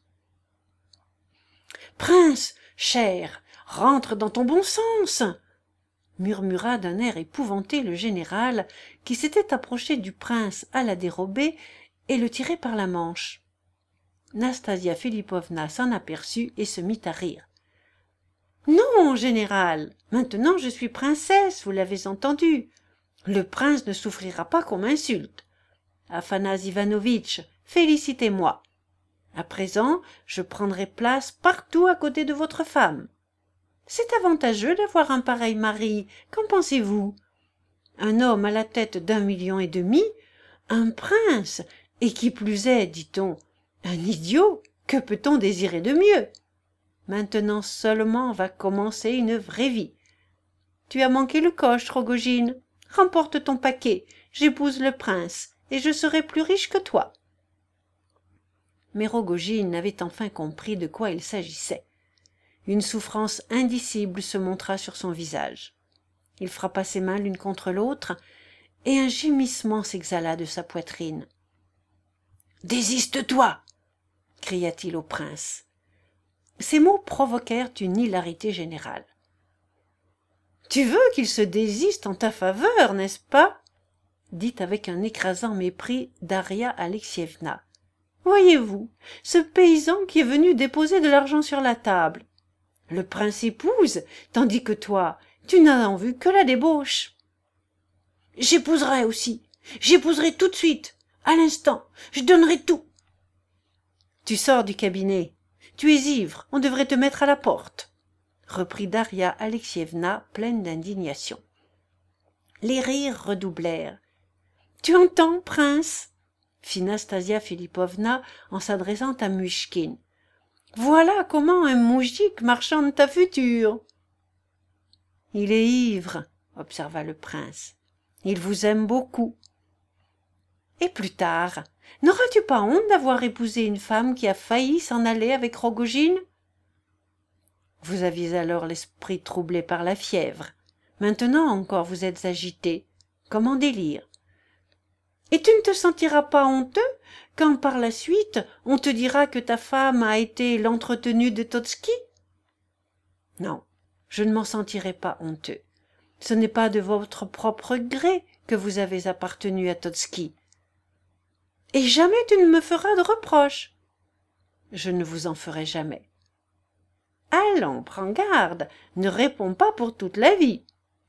A: « Prince, cher, rentre dans ton bon sens !» murmura d'un air épouvanté le général, qui s'était approché du prince à la dérobée et le tirait par la manche. Nastasia Philippovna s'en aperçut et se mit à rire. « Non, général, maintenant je suis princesse, vous l'avez entendu. Le prince ne souffrira pas qu'on m'insulte. Aphanas Ivanovitch, félicitez-moi. À présent, je prendrai place partout à côté de votre femme. C'est avantageux d'avoir un pareil mari, qu'en pensez-vous? Un homme à la tête d'un million et demi, un prince, et qui plus est, dit-on, un idiot, que peut-on désirer de mieux? Maintenant seulement va commencer une vraie vie. Tu as manqué le coche, Rogojine. Remporte ton paquet, j'épouse le prince, et je serai plus riche que toi. Mais Rogojine avait enfin compris de quoi il s'agissait. Une souffrance indicible se montra sur son visage. Il frappa ses mains l'une contre l'autre, et un gémissement s'exhala de sa poitrine. « Désiste-toi » cria-t-il au prince. Ces mots provoquèrent une hilarité générale. « Tu veux qu'il se désiste en ta faveur, n'est-ce pas » dit avec un écrasant mépris Daria Alexievna. Voyez-vous, ce paysan qui est venu déposer de l'argent sur la table. Le prince épouse, tandis que toi, tu n'as en vue que la débauche. J'épouserai aussi, j'épouserai tout de suite, à l'instant, je donnerai tout. Tu sors du cabinet, tu es ivre, on devrait te mettre à la porte, reprit Daria Alexievna pleine d'indignation. Les rires redoublèrent. Tu entends, prince, fit Nastasia Philippovna en s'adressant à Muishkin. Voilà comment un moujik marchande ta future. Il est ivre, observa le prince. Il vous aime beaucoup. Et plus tard, n'auras-tu pas honte d'avoir épousé une femme qui a failli s'en aller avec Rogojine? Vous aviez alors l'esprit troublé par la fièvre. Maintenant encore vous êtes agité, comme en délire. Et tu ne te sentiras pas honteux quand par la suite on te dira que ta femme a été l'entretenue de Totski? Non, je ne m'en sentirai pas honteux. Ce n'est pas de votre propre gré que vous avez appartenu à Totski. Et jamais tu ne me feras de reproches. Je ne vous en ferai jamais. Allons, prends garde, ne réponds pas pour toute la vie.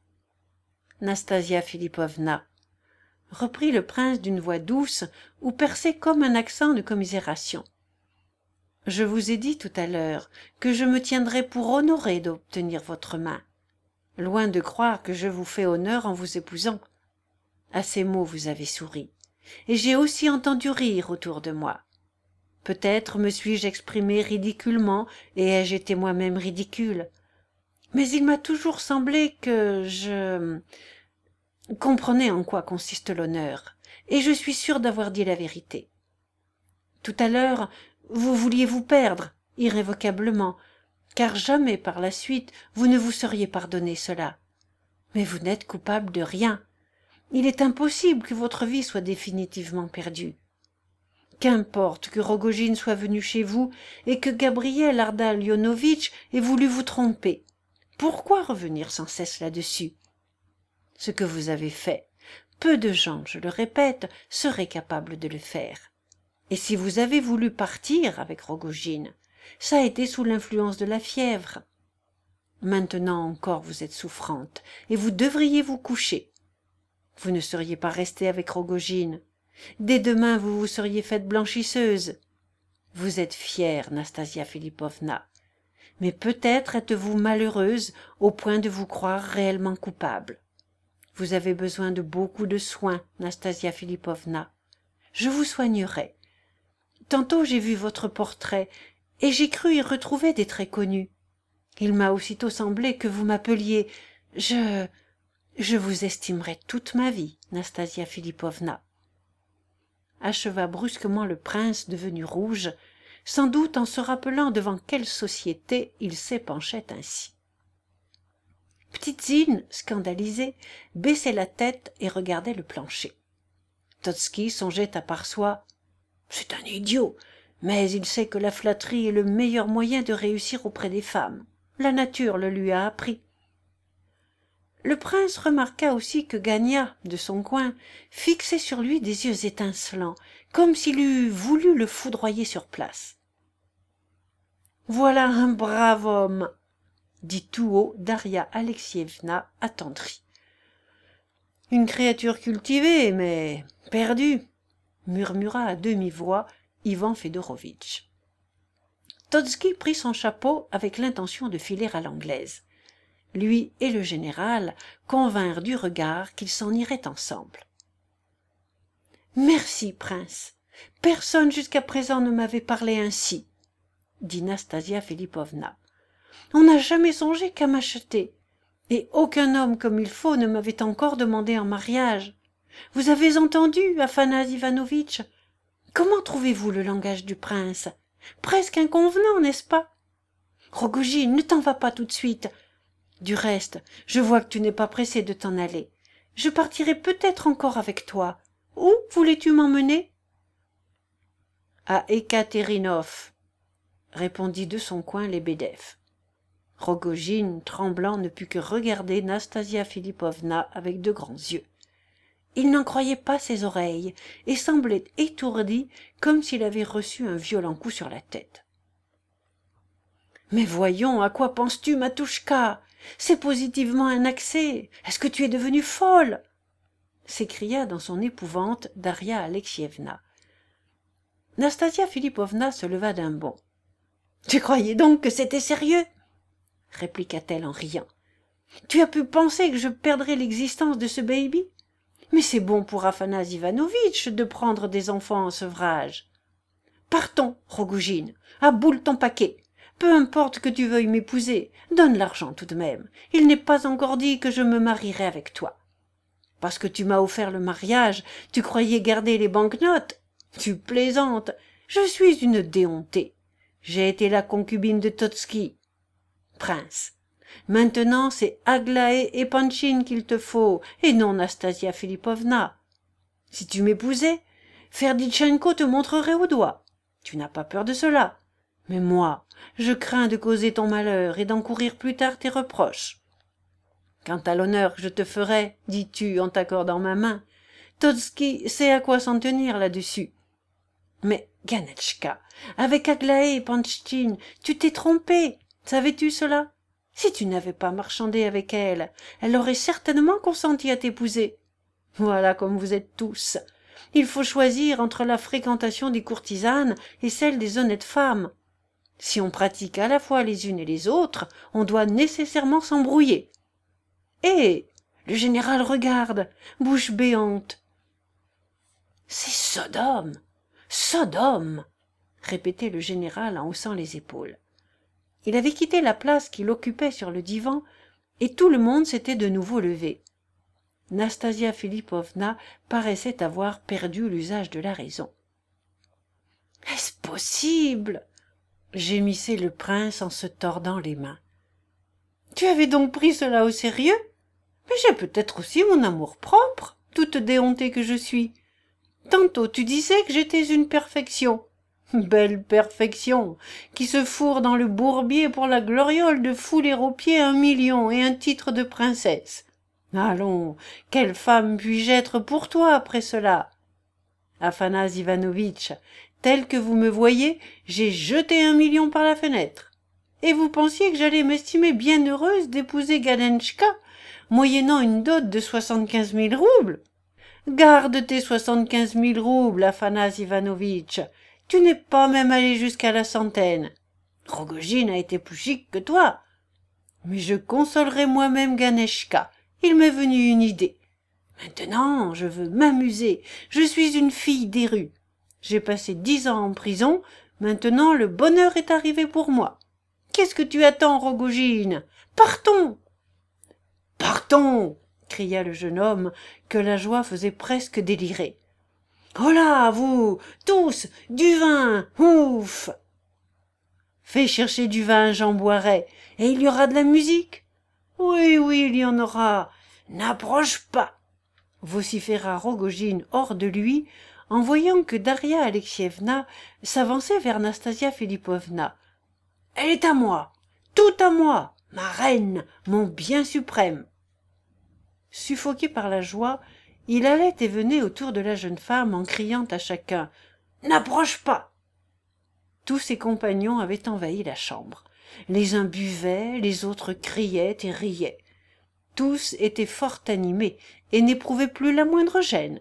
A: Nastasia Philippovna, reprit le prince d'une voix douce où perçait comme un accent de commisération. Je vous ai dit tout à l'heure que je me tiendrais pour honoré d'obtenir votre main. Loin de croire que je vous fais honneur en vous épousant. À ces mots vous avez souri, et j'ai aussi entendu rire autour de moi. Peut-être me suis-je exprimé ridiculement et ai-je été moi-même ridicule. Mais il m'a toujours semblé que je comprenais en quoi consiste l'honneur, et je suis sûr d'avoir dit la vérité. Tout à l'heure, vous vouliez vous perdre, irrévocablement, car jamais par la suite vous ne vous seriez pardonné cela. Mais vous n'êtes coupable de rien. Il est impossible que votre vie soit définitivement perdue. Qu'importe que Rogojine soit venu chez vous et que Gabriel Ardalionovitch ait voulu vous tromper. Pourquoi revenir sans cesse là-dessus? Ce que vous avez fait, peu de gens, je le répète, seraient capables de le faire. Et si vous avez voulu partir avec Rogojine, ça a été sous l'influence de la fièvre. Maintenant encore vous êtes souffrante et vous devriez vous coucher. Vous ne seriez pas restée avec Rogojine. Dès demain vous vous seriez faite blanchisseuse. Vous êtes fière, Nastasia Philippovna, mais peut-être êtes-vous malheureuse au point de vous croire réellement coupable. Vous avez besoin de beaucoup de soins, Nastasia Philippovna. Je vous soignerai. Tantôt j'ai vu votre portrait, et j'ai cru y retrouver des traits connus. Il m'a aussitôt semblé que vous m'appeliez. Je... je vous estimerai toute ma vie, Nastasia Philippovna. Acheva brusquement le prince devenu rouge, sans doute en se rappelant devant quelle société il s'épanchait ainsi. Ptitsin, scandalisée, baissait la tête et regardait le plancher. Totski songeait à part soi. « C'est un idiot, mais il sait que la flatterie est le meilleur moyen de réussir auprès des femmes. La nature le lui a appris. » Le prince remarqua aussi que Gagna, de son coin, fixait sur lui des yeux étincelants, comme s'il eût voulu le foudroyer sur place. « Voilà un brave homme !» dit tout haut Daria Alexievna, attendrie. « Une créature cultivée, mais perdue !» murmura à demi-voix Ivan Fedorovitch. Totski prit son chapeau avec l'intention de filer à l'anglaise. Lui et le général convinrent du regard qu'ils s'en iraient ensemble. « Merci, prince. Personne jusqu'à présent ne m'avait parlé ainsi, » dit Nastasia Philippovna. « On n'a jamais songé qu'à m'acheter, et aucun homme comme il faut ne m'avait encore demandé en mariage. Vous avez entendu, Afanas Ivanovitch? Comment trouvez-vous le langage du prince? Presque inconvenant, n'est-ce pas? Rogojine, ne t'en va pas tout de suite. Du reste, je vois que tu n'es pas pressé de t'en aller. Je partirai peut-être encore avec toi. Où voulais-tu m'emmener? À Ekaterinov, répondit de son coin Lebedev. Rogojine, tremblant, ne put que regarder Nastasia Philippovna avec de grands yeux. Il n'en croyait pas ses oreilles et semblait étourdi comme s'il avait reçu un violent coup sur la tête. « Mais voyons, à quoi penses-tu, Matouchka? C'est positivement un accès. Est-ce que tu es devenue folle ?» s'écria dans son épouvante Daria Alexievna. Nastasia Philippovna se leva d'un bond. « Tu croyais donc que c'était sérieux ?» répliqua-t-elle en riant. « Tu as pu penser que je perdrais l'existence de ce baby? Mais c'est bon pour Afanas Ivanovitch de prendre des enfants en sevrage. Partons, Rogojine, à boule ton paquet. Peu importe que tu veuilles m'épouser, donne l'argent tout de même. Il n'est pas encore dit que je me marierai avec toi. Parce que tu m'as offert le mariage, tu croyais garder les banquenotes? Tu plaisantes. Je suis une déhontée. J'ai été la concubine de Totski. Prince, maintenant c'est Aglaé et Panchine qu'il te faut, et non Nastasia Philippovna. Si tu m'épousais, Ferditchenko te montrerait au doigt. Tu n'as pas peur de cela. Mais moi, je crains de causer ton malheur et d'encourir plus tard tes reproches. Quant à l'honneur que je te ferai, dis-tu en t'accordant ma main, Totski sait à quoi s'en tenir là-dessus. Mais, Ganetchka, avec Aglaé et Panchine, tu t'es trompée. Savais-tu cela? Si tu n'avais pas marchandé avec elle, elle aurait certainement consenti à t'épouser. Voilà comme vous êtes tous. Il faut choisir entre la fréquentation des courtisanes et celle des honnêtes femmes. Si on pratique à la fois les unes et les autres, on doit nécessairement s'embrouiller. Eh, le général regarde, bouche béante. C'est Sodome, Sodome, répétait le général en haussant les épaules. Il avait quitté la place qu'il occupait sur le divan, et tout le monde s'était de nouveau levé. Nastasia Philippovna paraissait avoir perdu l'usage de la raison. « Est-ce possible ?» gémissait le prince en se tordant les mains. « Tu avais donc pris cela au sérieux? Mais j'ai peut-être aussi mon amour-propre, toute déhontée que je suis. Tantôt tu disais que j'étais une perfection. Belle perfection, qui se fourre dans le bourbier pour la gloriole de fouler aux pieds un million et un titre de princesse. Allons, quelle femme puis-je être pour toi après cela? Afanas Ivanovitch, tel que vous me voyez, j'ai jeté un million par la fenêtre. Et vous pensiez que j'allais m'estimer bien heureuse d'épouser Ganenchka, moyennant une dot de soixante-quinze mille roubles? Garde tes soixante-quinze mille roubles, Afanas Ivanovitch. Tu n'es pas même allé jusqu'à la centaine. Rogojine a été plus chic que toi. Mais je consolerai moi-même Ganeshka. Il m'est venu une idée. Maintenant, je veux m'amuser. Je suis une fille des rues. J'ai passé dix ans en prison. Maintenant, le bonheur est arrivé pour moi. Qu'est-ce que tu attends, Rogojine? Partons! Partons! Cria le jeune homme, que la joie faisait presque délirer. Holà, vous, tous, du vin, ouf! Fais chercher du vin, j'en boirai, et il y aura de la musique. Oui, oui, il y en aura. N'approche pas, vociféra Rogojine hors de lui, en voyant que Daria Alexievna s'avançait vers Nastasia Philippovna. Elle est à moi, tout à moi, ma reine, mon bien suprême. Suffoqué par la joie, il allait et venait autour de la jeune femme en criant à chacun « N'approche pas !» Tous ses compagnons avaient envahi la chambre. Les uns buvaient, les autres criaient et riaient. Tous étaient fort animés et n'éprouvaient plus la moindre gêne.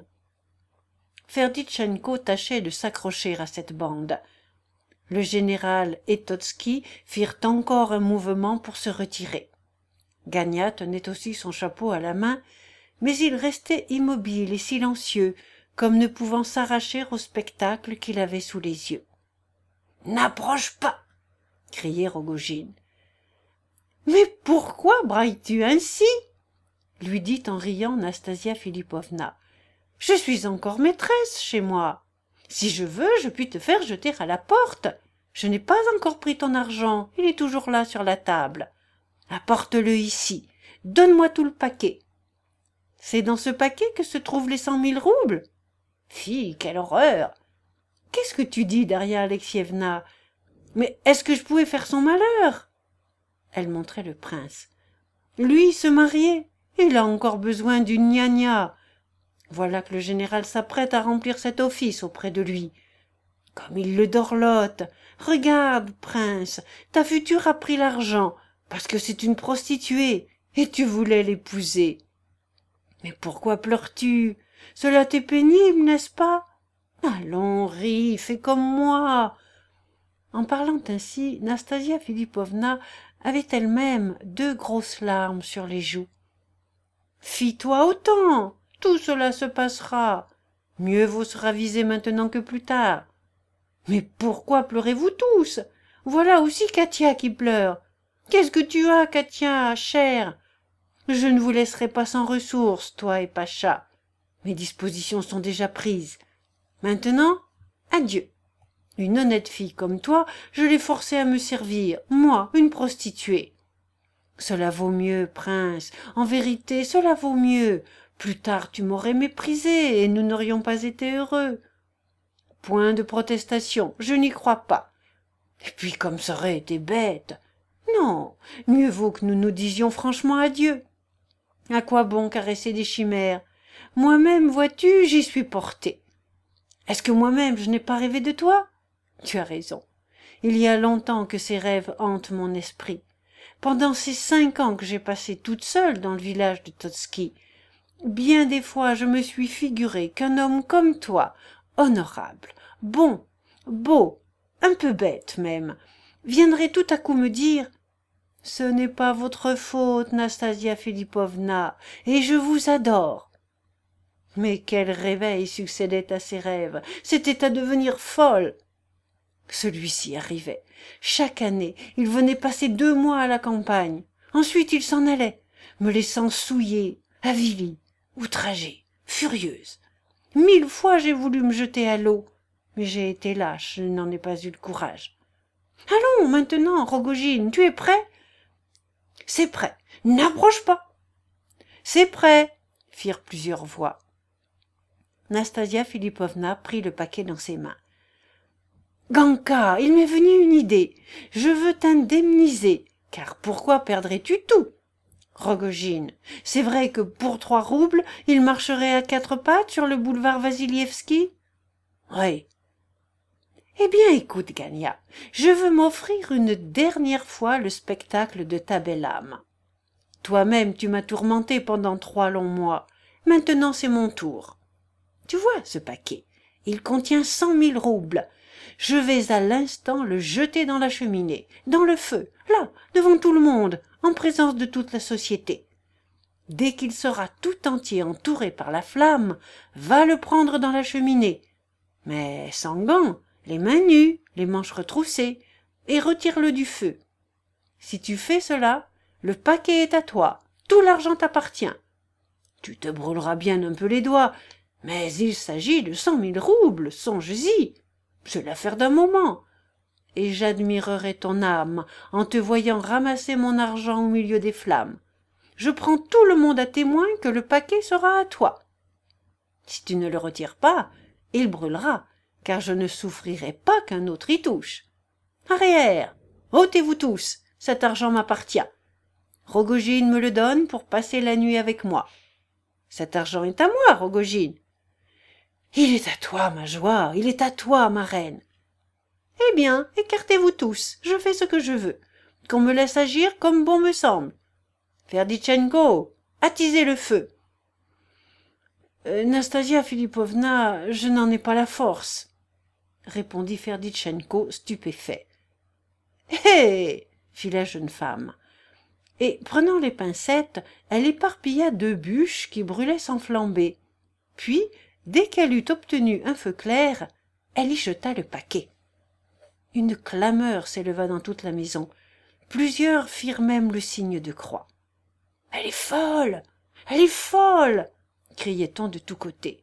A: Ferditchenko tâchait de s'accrocher à cette bande. Le général et Totski firent encore un mouvement pour se retirer. Gagna tenait aussi son chapeau à la main, mais il restait immobile et silencieux, comme ne pouvant s'arracher au spectacle qu'il avait sous les yeux. « N'approche pas !» criait Rogojine. « Mais pourquoi brailles-tu ainsi ?» lui dit en riant Nastasia Philippovna. « Je suis encore maîtresse chez moi. Si je veux, je puis te faire jeter à la porte. Je n'ai pas encore pris ton argent, il est toujours là sur la table. Apporte-le ici, donne-moi tout le paquet. C'est dans ce paquet que se trouvent les cent mille roubles. Fille, quelle horreur! Qu'est-ce que tu dis, Daria Alexievna? Mais est-ce que je pouvais faire son malheur? Elle montrait le prince. Lui se marier, il a encore besoin d'une gna-gna. Voilà que le général s'apprête à remplir cet office auprès de lui. Comme il le dorlote. Regarde, prince, ta future a pris l'argent, parce que c'est une prostituée, et tu voulais l'épouser. Mais pourquoi pleures-tu? Cela t'est pénible, n'est-ce pas? Allons, ris, fais comme moi. En parlant ainsi, Nastasia Philippovna avait elle-même deux grosses larmes sur les joues. Fie-toi autant, tout cela se passera. Mieux vaut se raviser maintenant que plus tard. Mais pourquoi pleurez-vous tous? Voilà aussi Katia qui pleure. Qu'est-ce que tu as, Katia, chère? Je ne vous laisserai pas sans ressources, toi et Pacha. Mes dispositions sont déjà prises. Maintenant, adieu. Une honnête fille comme toi, je l'ai forcée à me servir, moi, une prostituée. Cela vaut mieux, prince, en vérité, cela vaut mieux. Plus tard tu m'aurais méprisé, et nous n'aurions pas été heureux. Point de protestation, je n'y crois pas. Et puis comme ça aurait été bête. Non, mieux vaut que nous nous disions franchement adieu. À quoi bon caresser des chimères? Moi-même, vois-tu, j'y suis portée. Est-ce que moi-même je n'ai pas rêvé de toi? Tu as raison. Il y a longtemps que ces rêves hantent mon esprit. Pendant ces cinq ans que j'ai passés toute seule dans le village de Totski, bien des fois je me suis figuré qu'un homme comme toi, honorable, bon, beau, un peu bête même, viendrait tout à coup me dire « Ce n'est pas votre faute, Nastasia Philippovna, et je vous adore ». Mais quel réveil succédait à ces rêves! C'était à devenir folle. Celui-ci arrivait. Chaque année, il venait passer deux mois à la campagne. Ensuite, il s'en allait, me laissant souillée, avilie, outragée, furieuse. Mille fois j'ai voulu me jeter à l'eau, mais j'ai été lâche, je n'en ai pas eu le courage. Allons, maintenant, Rogojine, tu es prêt? C'est prêt. N'approche pas. C'est prêt, firent plusieurs voix. Nastasia Philippovna prit le paquet dans ses mains. Ganka, il m'est venu une idée. Je veux t'indemniser, car pourquoi perdrais-tu tout? Rogojine, c'est vrai que pour trois roubles, il marcherait à quatre pattes sur le boulevard Vassilievski? Oui. Eh bien, écoute, Gania, je veux m'offrir une dernière fois le spectacle de ta belle âme. Toi-même, tu m'as tourmenté pendant trois longs mois. Maintenant, c'est mon tour. Tu vois ce paquet? Il contient cent mille roubles. Je vais à l'instant le jeter dans la cheminée, dans le feu, là, devant tout le monde, en présence de toute la société. Dès qu'il sera tout entier entouré par la flamme, va le prendre dans la cheminée, mais sans gants, les mains nues, les manches retroussées, et retire-le du feu. Si tu fais cela, le paquet est à toi, tout l'argent t'appartient. Tu te brûleras bien un peu les doigts, mais il s'agit de cent mille roubles, songe-y. C'est l'affaire d'un moment, et j'admirerai ton âme en te voyant ramasser mon argent au milieu des flammes. Je prends tout le monde à témoin que le paquet sera à toi. Si tu ne le retires pas, il brûlera, car je ne souffrirai pas qu'un autre y touche. Arrière, ôtez-vous tous, cet argent m'appartient. Rogojine me le donne pour passer la nuit avec moi. Cet argent est à moi, Rogojine. Il est à toi, ma joie, il est à toi, ma reine. Eh bien, écartez-vous tous, je fais ce que je veux, qu'on me laisse agir comme bon me semble. Ferditchenko, attisez le feu. Euh, Nastasia Philippovna, je n'en ai pas la force, répondit Ferditchenko stupéfait. Hé, fit la jeune femme. Et, prenant les pincettes, elle éparpilla deux bûches qui brûlaient sans flamber. Puis, dès qu'elle eut obtenu un feu clair, elle y jeta le paquet. Une clameur s'éleva dans toute la maison. Plusieurs firent même le signe de croix. « Elle est folle! Elle est folle !» criait-on de tous côtés.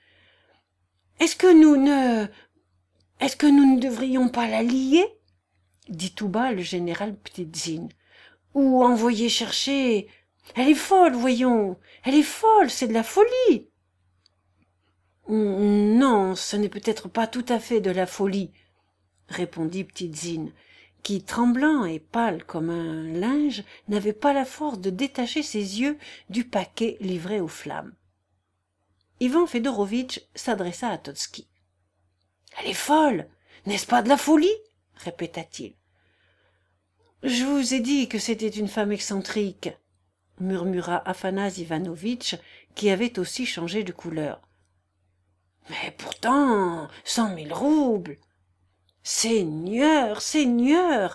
A: « Est-ce que nous ne... Est-ce que nous ne devrions pas la lier ?» dit tout bas le général Ptitzin. « Ou envoyer chercher... Elle est folle, voyons! Elle est folle, c'est de la folie !»« Non, ce n'est peut-être pas tout à fait de la folie, » répondit Ptitzin, qui, tremblant et pâle comme un linge, n'avait pas la force de détacher ses yeux du paquet livré aux flammes. Ivan Fedorovitch s'adressa à Totski. « Elle est folle, n'est-ce pas de la folie ?» répéta-t-il. « Je vous ai dit que c'était une femme excentrique, » murmura Afanase Ivanovitch, qui avait aussi changé de couleur. « Mais pourtant, cent mille roubles !»« Seigneur, Seigneur !»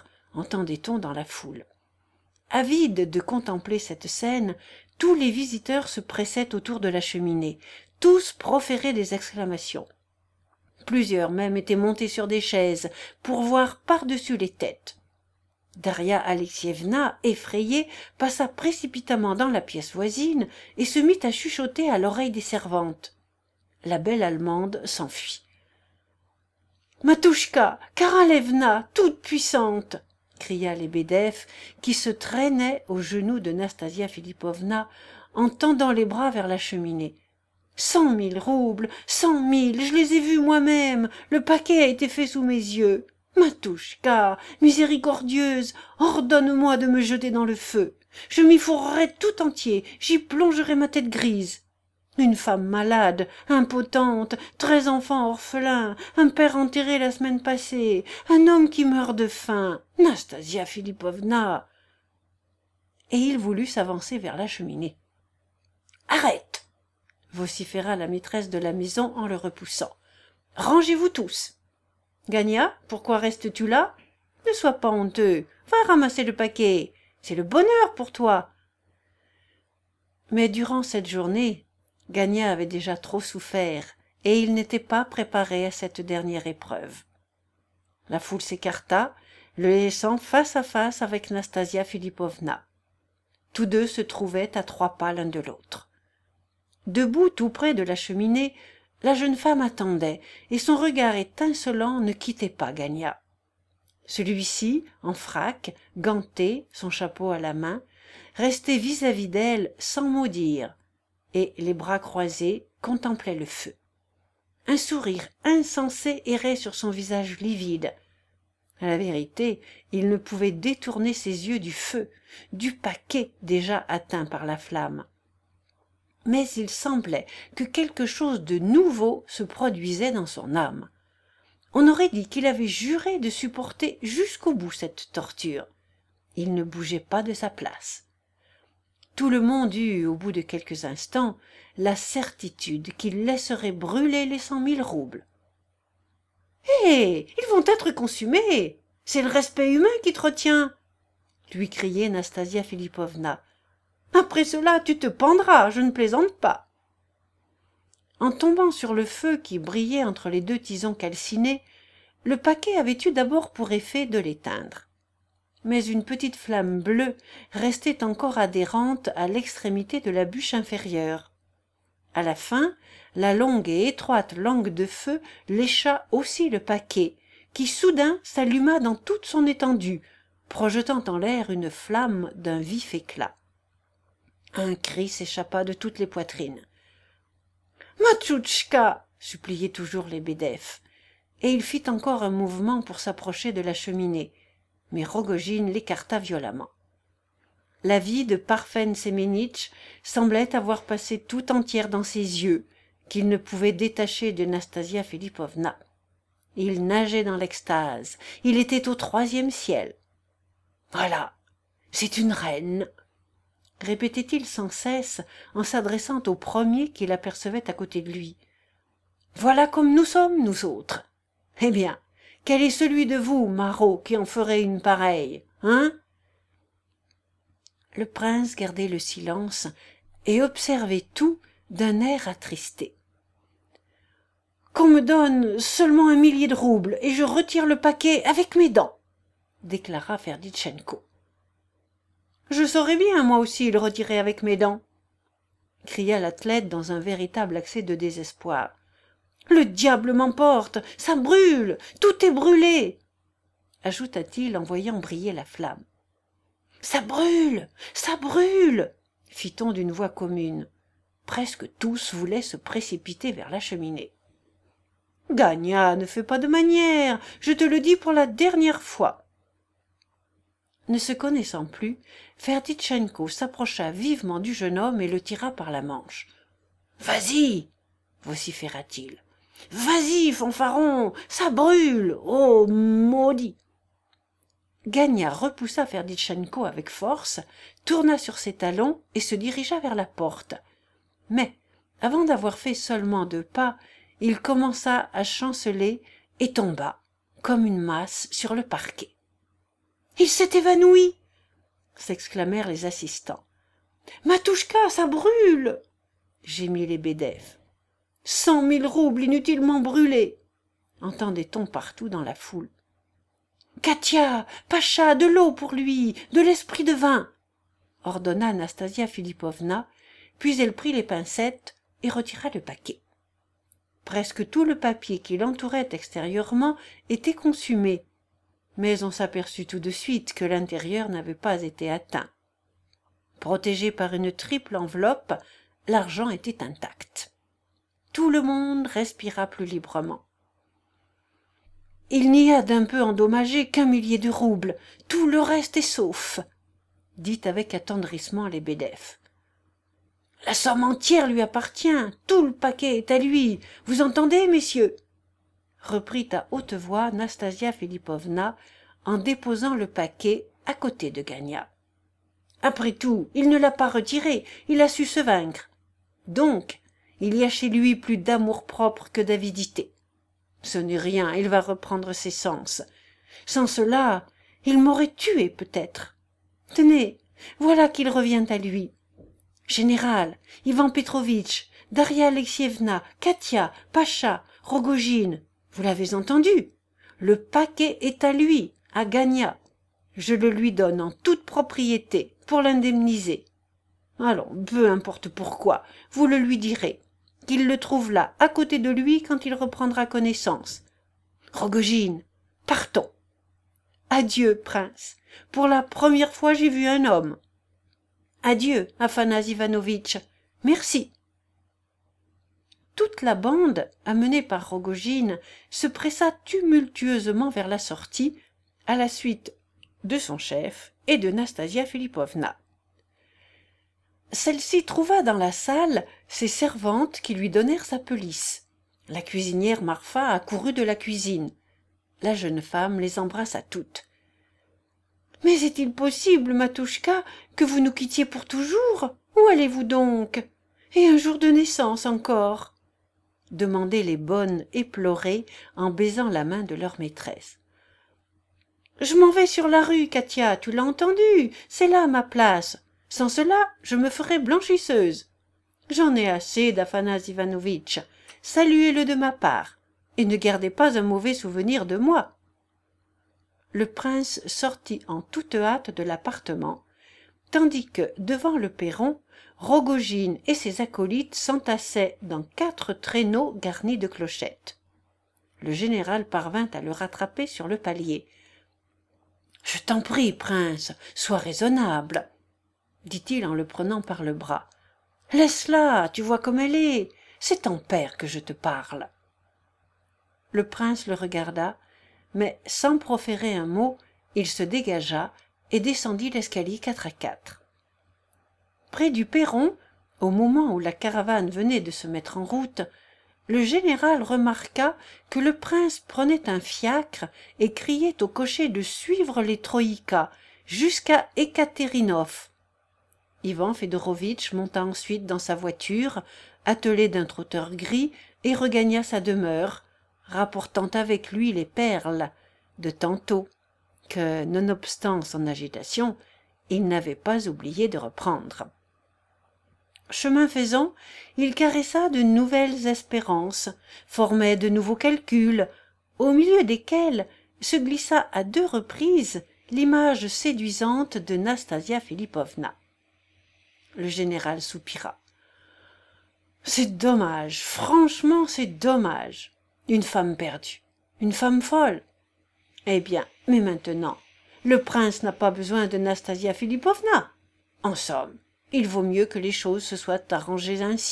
A: entendait-on dans la foule. Avides de contempler cette scène, tous les visiteurs se pressaient autour de la cheminée, tous proféraient des exclamations. Plusieurs même étaient montés sur des chaises pour voir par-dessus les têtes. Daria Alexievna, effrayée, passa précipitamment dans la pièce voisine et se mit à chuchoter à l'oreille des servantes. La belle Allemande s'enfuit. « Matouchka, Karalevna, toute puissante !» cria Lebedev, qui se traînait aux genoux de Nastasia Philippovna en tendant les bras vers la cheminée. « Cent mille roubles, cent mille, je les ai vus moi-même, le paquet a été fait sous mes yeux. Matouchka, miséricordieuse, ordonne-moi de me jeter dans le feu. Je m'y fourrerai tout entier, j'y plongerai ma tête grise. Une femme malade, impotente, treize enfants orphelins, un père enterré la semaine passée, un homme qui meurt de faim. Nastasia Philippovna !» Et il voulut s'avancer vers la cheminée. « Arrête !» vociféra la maîtresse de la maison en le repoussant. « Rangez-vous tous !»« Gagna, pourquoi restes-tu là ? Ne sois pas honteux, va ramasser le paquet, c'est le bonheur pour toi. » Mais durant cette journée, Gagna avait déjà trop souffert et il n'était pas préparé à cette dernière épreuve. La foule s'écarta, le laissant face à face avec Nastasia Philippovna. Tous deux se trouvaient à trois pas l'un de l'autre. Debout tout près de la cheminée, la jeune femme attendait, et son regard étincelant ne quittait pas Gagna. Celui-ci, en frac, ganté, son chapeau à la main, restait vis-à-vis d'elle sans mot dire, et, les bras croisés, contemplait le feu. Un sourire insensé errait sur son visage livide. À la vérité, il ne pouvait détourner ses yeux du feu, du paquet déjà atteint par la flamme. Mais il semblait que quelque chose de nouveau se produisait dans son âme. On aurait dit qu'il avait juré de supporter jusqu'au bout cette torture. Il ne bougeait pas de sa place. Tout le monde eut, au bout de quelques instants, la certitude qu'il laisserait brûler les cent mille roubles. « Hé, ils vont être consumés! C'est le respect humain qui te retient !» lui criait Nastasia Philippovna. « Après cela, tu te pendras, je ne plaisante pas. » En tombant sur le feu qui brillait entre les deux tisons calcinés, le paquet avait eu d'abord pour effet de l'éteindre. Mais une petite flamme bleue restait encore adhérente à l'extrémité de la bûche inférieure. À la fin, la longue et étroite langue de feu lécha aussi le paquet, qui soudain s'alluma dans toute son étendue, projetant en l'air une flamme d'un vif éclat. Un cri s'échappa de toutes les poitrines. « Matchoutchka !» suppliait toujours Lebedev, et il fit encore un mouvement pour s'approcher de la cheminée, mais Rogojine l'écarta violemment. La vie de Parfen Semenitch semblait avoir passé tout entière dans ses yeux, qu'il ne pouvait détacher de Nastasia Philippovna. Il nageait dans l'extase, il était au troisième ciel. « Voilà, c'est une reine !» répétait-il sans cesse en s'adressant au premier qu'il apercevait à côté de lui. « Voilà comme nous sommes, nous autres. Eh bien, quel est celui de vous, Marot, qui en ferait une pareille, hein ?» Le prince gardait le silence et observait tout d'un air attristé. « Qu'on me donne seulement un millier de roubles et je retire le paquet avec mes dents, » déclara Ferditchenko. « Je saurais bien, moi aussi, le retirer avec mes dents, » cria l'athlète dans un véritable accès de désespoir. « Le diable m'emporte, ça brûle, tout est brûlé !» ajouta-t-il en voyant briller la flamme. « Ça brûle, ça brûle !» fit-on d'une voix commune. Presque tous voulaient se précipiter vers la cheminée. « Gagna, ne fais pas de manière, je te le dis pour la dernière fois. » Ne se connaissant plus, Ferditchenko s'approcha vivement du jeune homme et le tira par la manche. « Vas-y ! vociféra-t-il. « Vas-y, fanfaron, ça brûle, oh maudit !» Gagna repoussa Ferditchenko avec force, tourna sur ses talons et se dirigea vers la porte. Mais, avant d'avoir fait seulement deux pas, il commença à chanceler et tomba, comme une masse, sur le parquet. « Il s'est évanoui !» s'exclamèrent les assistants. « Matouchka, ça brûle !» gémit Lebedev. « Cent mille roubles inutilement brûlés !» entendait-on partout dans la foule. « Katia, Pacha, de l'eau pour lui, de l'esprit de vin !» ordonna Nastasia Philippovna, puis elle prit les pincettes et retira le paquet. Presque tout le papier qui l'entourait extérieurement était consumé, mais on s'aperçut tout de suite que l'intérieur n'avait pas été atteint. Protégé par une triple enveloppe, l'argent était intact. Tout le monde respira plus librement. « Il n'y a d'un peu endommagé qu'un millier de roubles, tout le reste est sauf, » dit avec attendrissement Lebedev. « La somme entière lui appartient, tout le paquet est à lui, vous entendez, messieurs ?» reprit à haute voix Nastasia Philippovna en déposant le paquet à côté de Gagna. « Après tout, il ne l'a pas retiré, il a su se vaincre. Donc, il y a chez lui plus d'amour-propre que d'avidité. Ce n'est rien, il va reprendre ses sens. Sans cela, il m'aurait tué peut-être. Tenez, voilà qu'il revient à lui. Général, Ivan Petrovitch, Daria Alexievna, Katia, Pacha, Rogojine, vous l'avez entendu? Le paquet est à lui, à Gagna. Je le lui donne en toute propriété, pour l'indemniser. Allons, peu importe pourquoi, vous le lui direz, qu'il le trouve là, à côté de lui, quand il reprendra connaissance. Rogojine, partons. Adieu, prince. Pour la première fois, j'ai vu un homme. Adieu, Afanas Ivanovitch. Merci. Toute la bande, amenée par Rogojine, se pressa tumultueusement vers la sortie, à la suite de son chef et de Nastasia Philippovna. Celle-ci trouva dans la salle ses servantes qui lui donnèrent sa pelisse. La cuisinière Marfa accourut de la cuisine. La jeune femme les embrassa toutes. « Mais est-il possible, Matouchka, que vous nous quittiez pour toujours? Où allez-vous donc? Et un jour de naissance encore ?» demandaient les bonnes éplorées en baisant la main de leur maîtresse. « Je m'en vais sur la rue, Katia, tu l'as entendu, c'est là ma place. Sans cela, je me ferais blanchisseuse. J'en ai assez d'Afanas Ivanovitch. Saluez-le de ma part, et ne gardez pas un mauvais souvenir de moi. » Le prince sortit en toute hâte de l'appartement, tandis que, devant le perron, Rogojine et ses acolytes s'entassaient dans quatre traîneaux garnis de clochettes. Le général parvint à le rattraper sur le palier. « Je t'en prie, prince, sois raisonnable, » dit-il en le prenant par le bras. « Laisse-la, tu vois comme elle est, c'est ton père que je te parle. » Le prince le regarda, mais sans proférer un mot, il se dégagea et descendit l'escalier quatre à quatre. Près du perron, au moment où la caravane venait de se mettre en route, le général remarqua que le prince prenait un fiacre et criait au cocher de suivre les troïkas jusqu'à Ekaterinov. Ivan Fedorovitch monta ensuite dans sa voiture, attelée d'un trotteur gris, et regagna sa demeure, rapportant avec lui les perles de tantôt, que, nonobstant son agitation, il n'avait pas oublié de reprendre. Chemin faisant, il caressa de nouvelles espérances, formait de nouveaux calculs, au milieu desquels se glissa à deux reprises l'image séduisante de Nastasia Philippovna. Le général soupira. « C'est dommage, franchement c'est dommage. Une femme perdue, une femme folle. Eh bien, mais maintenant, le prince n'a pas besoin de Nastasia Philippovna. En somme, il vaut mieux que les choses se soient arrangées ainsi. »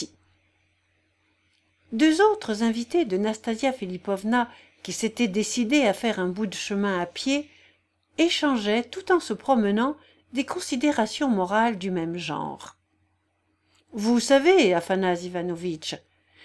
A: Deux autres invités de Nastasia Philippovna, qui s'étaient décidés à faire un bout de chemin à pied, échangeaient, tout en se promenant, des considérations morales du même genre. « Vous savez, Afanas Ivanovitch,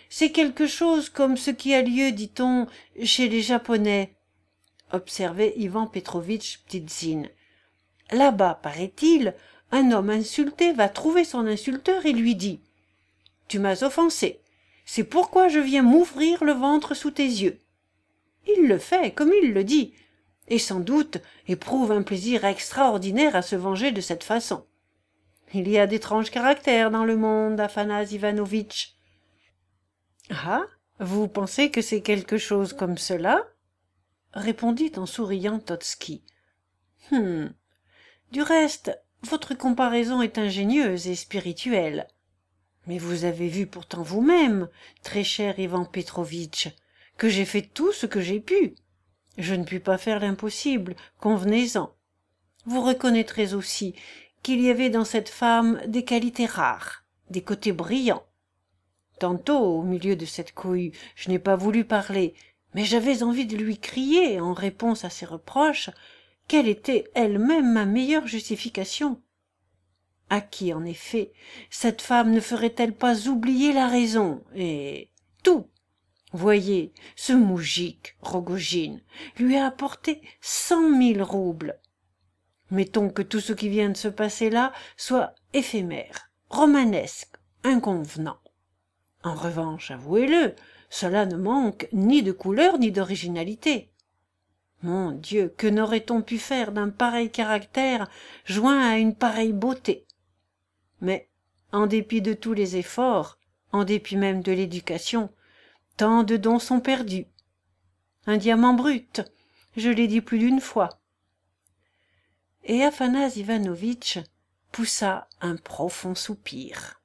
A: c'est quelque chose comme ce qui a lieu, dit-on, chez les Japonais, observait Ivan Petrovitch Ptitsin. Là-bas, paraît-il, un homme insulté va trouver son insulteur et lui dit « Tu m'as offensé, c'est pourquoi je viens m'ouvrir le ventre sous tes yeux. » Il le fait, comme il le dit, et sans doute éprouve un plaisir extraordinaire à se venger de cette façon. Il y a d'étranges caractères dans le monde, Aphanas Ivanovitch. Ah, vous pensez que c'est quelque chose comme cela? Répondit en souriant Totski. Hum. Du reste, votre comparaison est ingénieuse et spirituelle. Mais vous avez vu pourtant vous-même, très cher Ivan Petrovitch, que j'ai fait tout ce que j'ai pu. Je ne puis pas faire l'impossible, convenez-en. Vous reconnaîtrez aussi qu'il y avait dans cette femme des qualités rares, des côtés brillants. Tantôt, au milieu de cette cohue, je n'ai pas voulu parler, mais j'avais envie de lui crier, en réponse à ses reproches, quelle était elle-même ma meilleure justification. À qui, en effet, cette femme ne ferait-elle pas oublier la raison, et tout? Voyez, ce moujik, Rogojine, lui a apporté cent mille roubles. Mettons que tout ce qui vient de se passer là soit éphémère, romanesque, inconvenant. En revanche, avouez-le, cela ne manque ni de couleur ni d'originalité. Mon Dieu, que n'aurait-on pu faire d'un pareil caractère joint à une pareille beauté? Mais, en dépit de tous les efforts, en dépit même de l'éducation, tant de dons sont perdus. Un diamant brut, je l'ai dit plus d'une fois. Et Aphanas Ivanovitch poussa un profond soupir.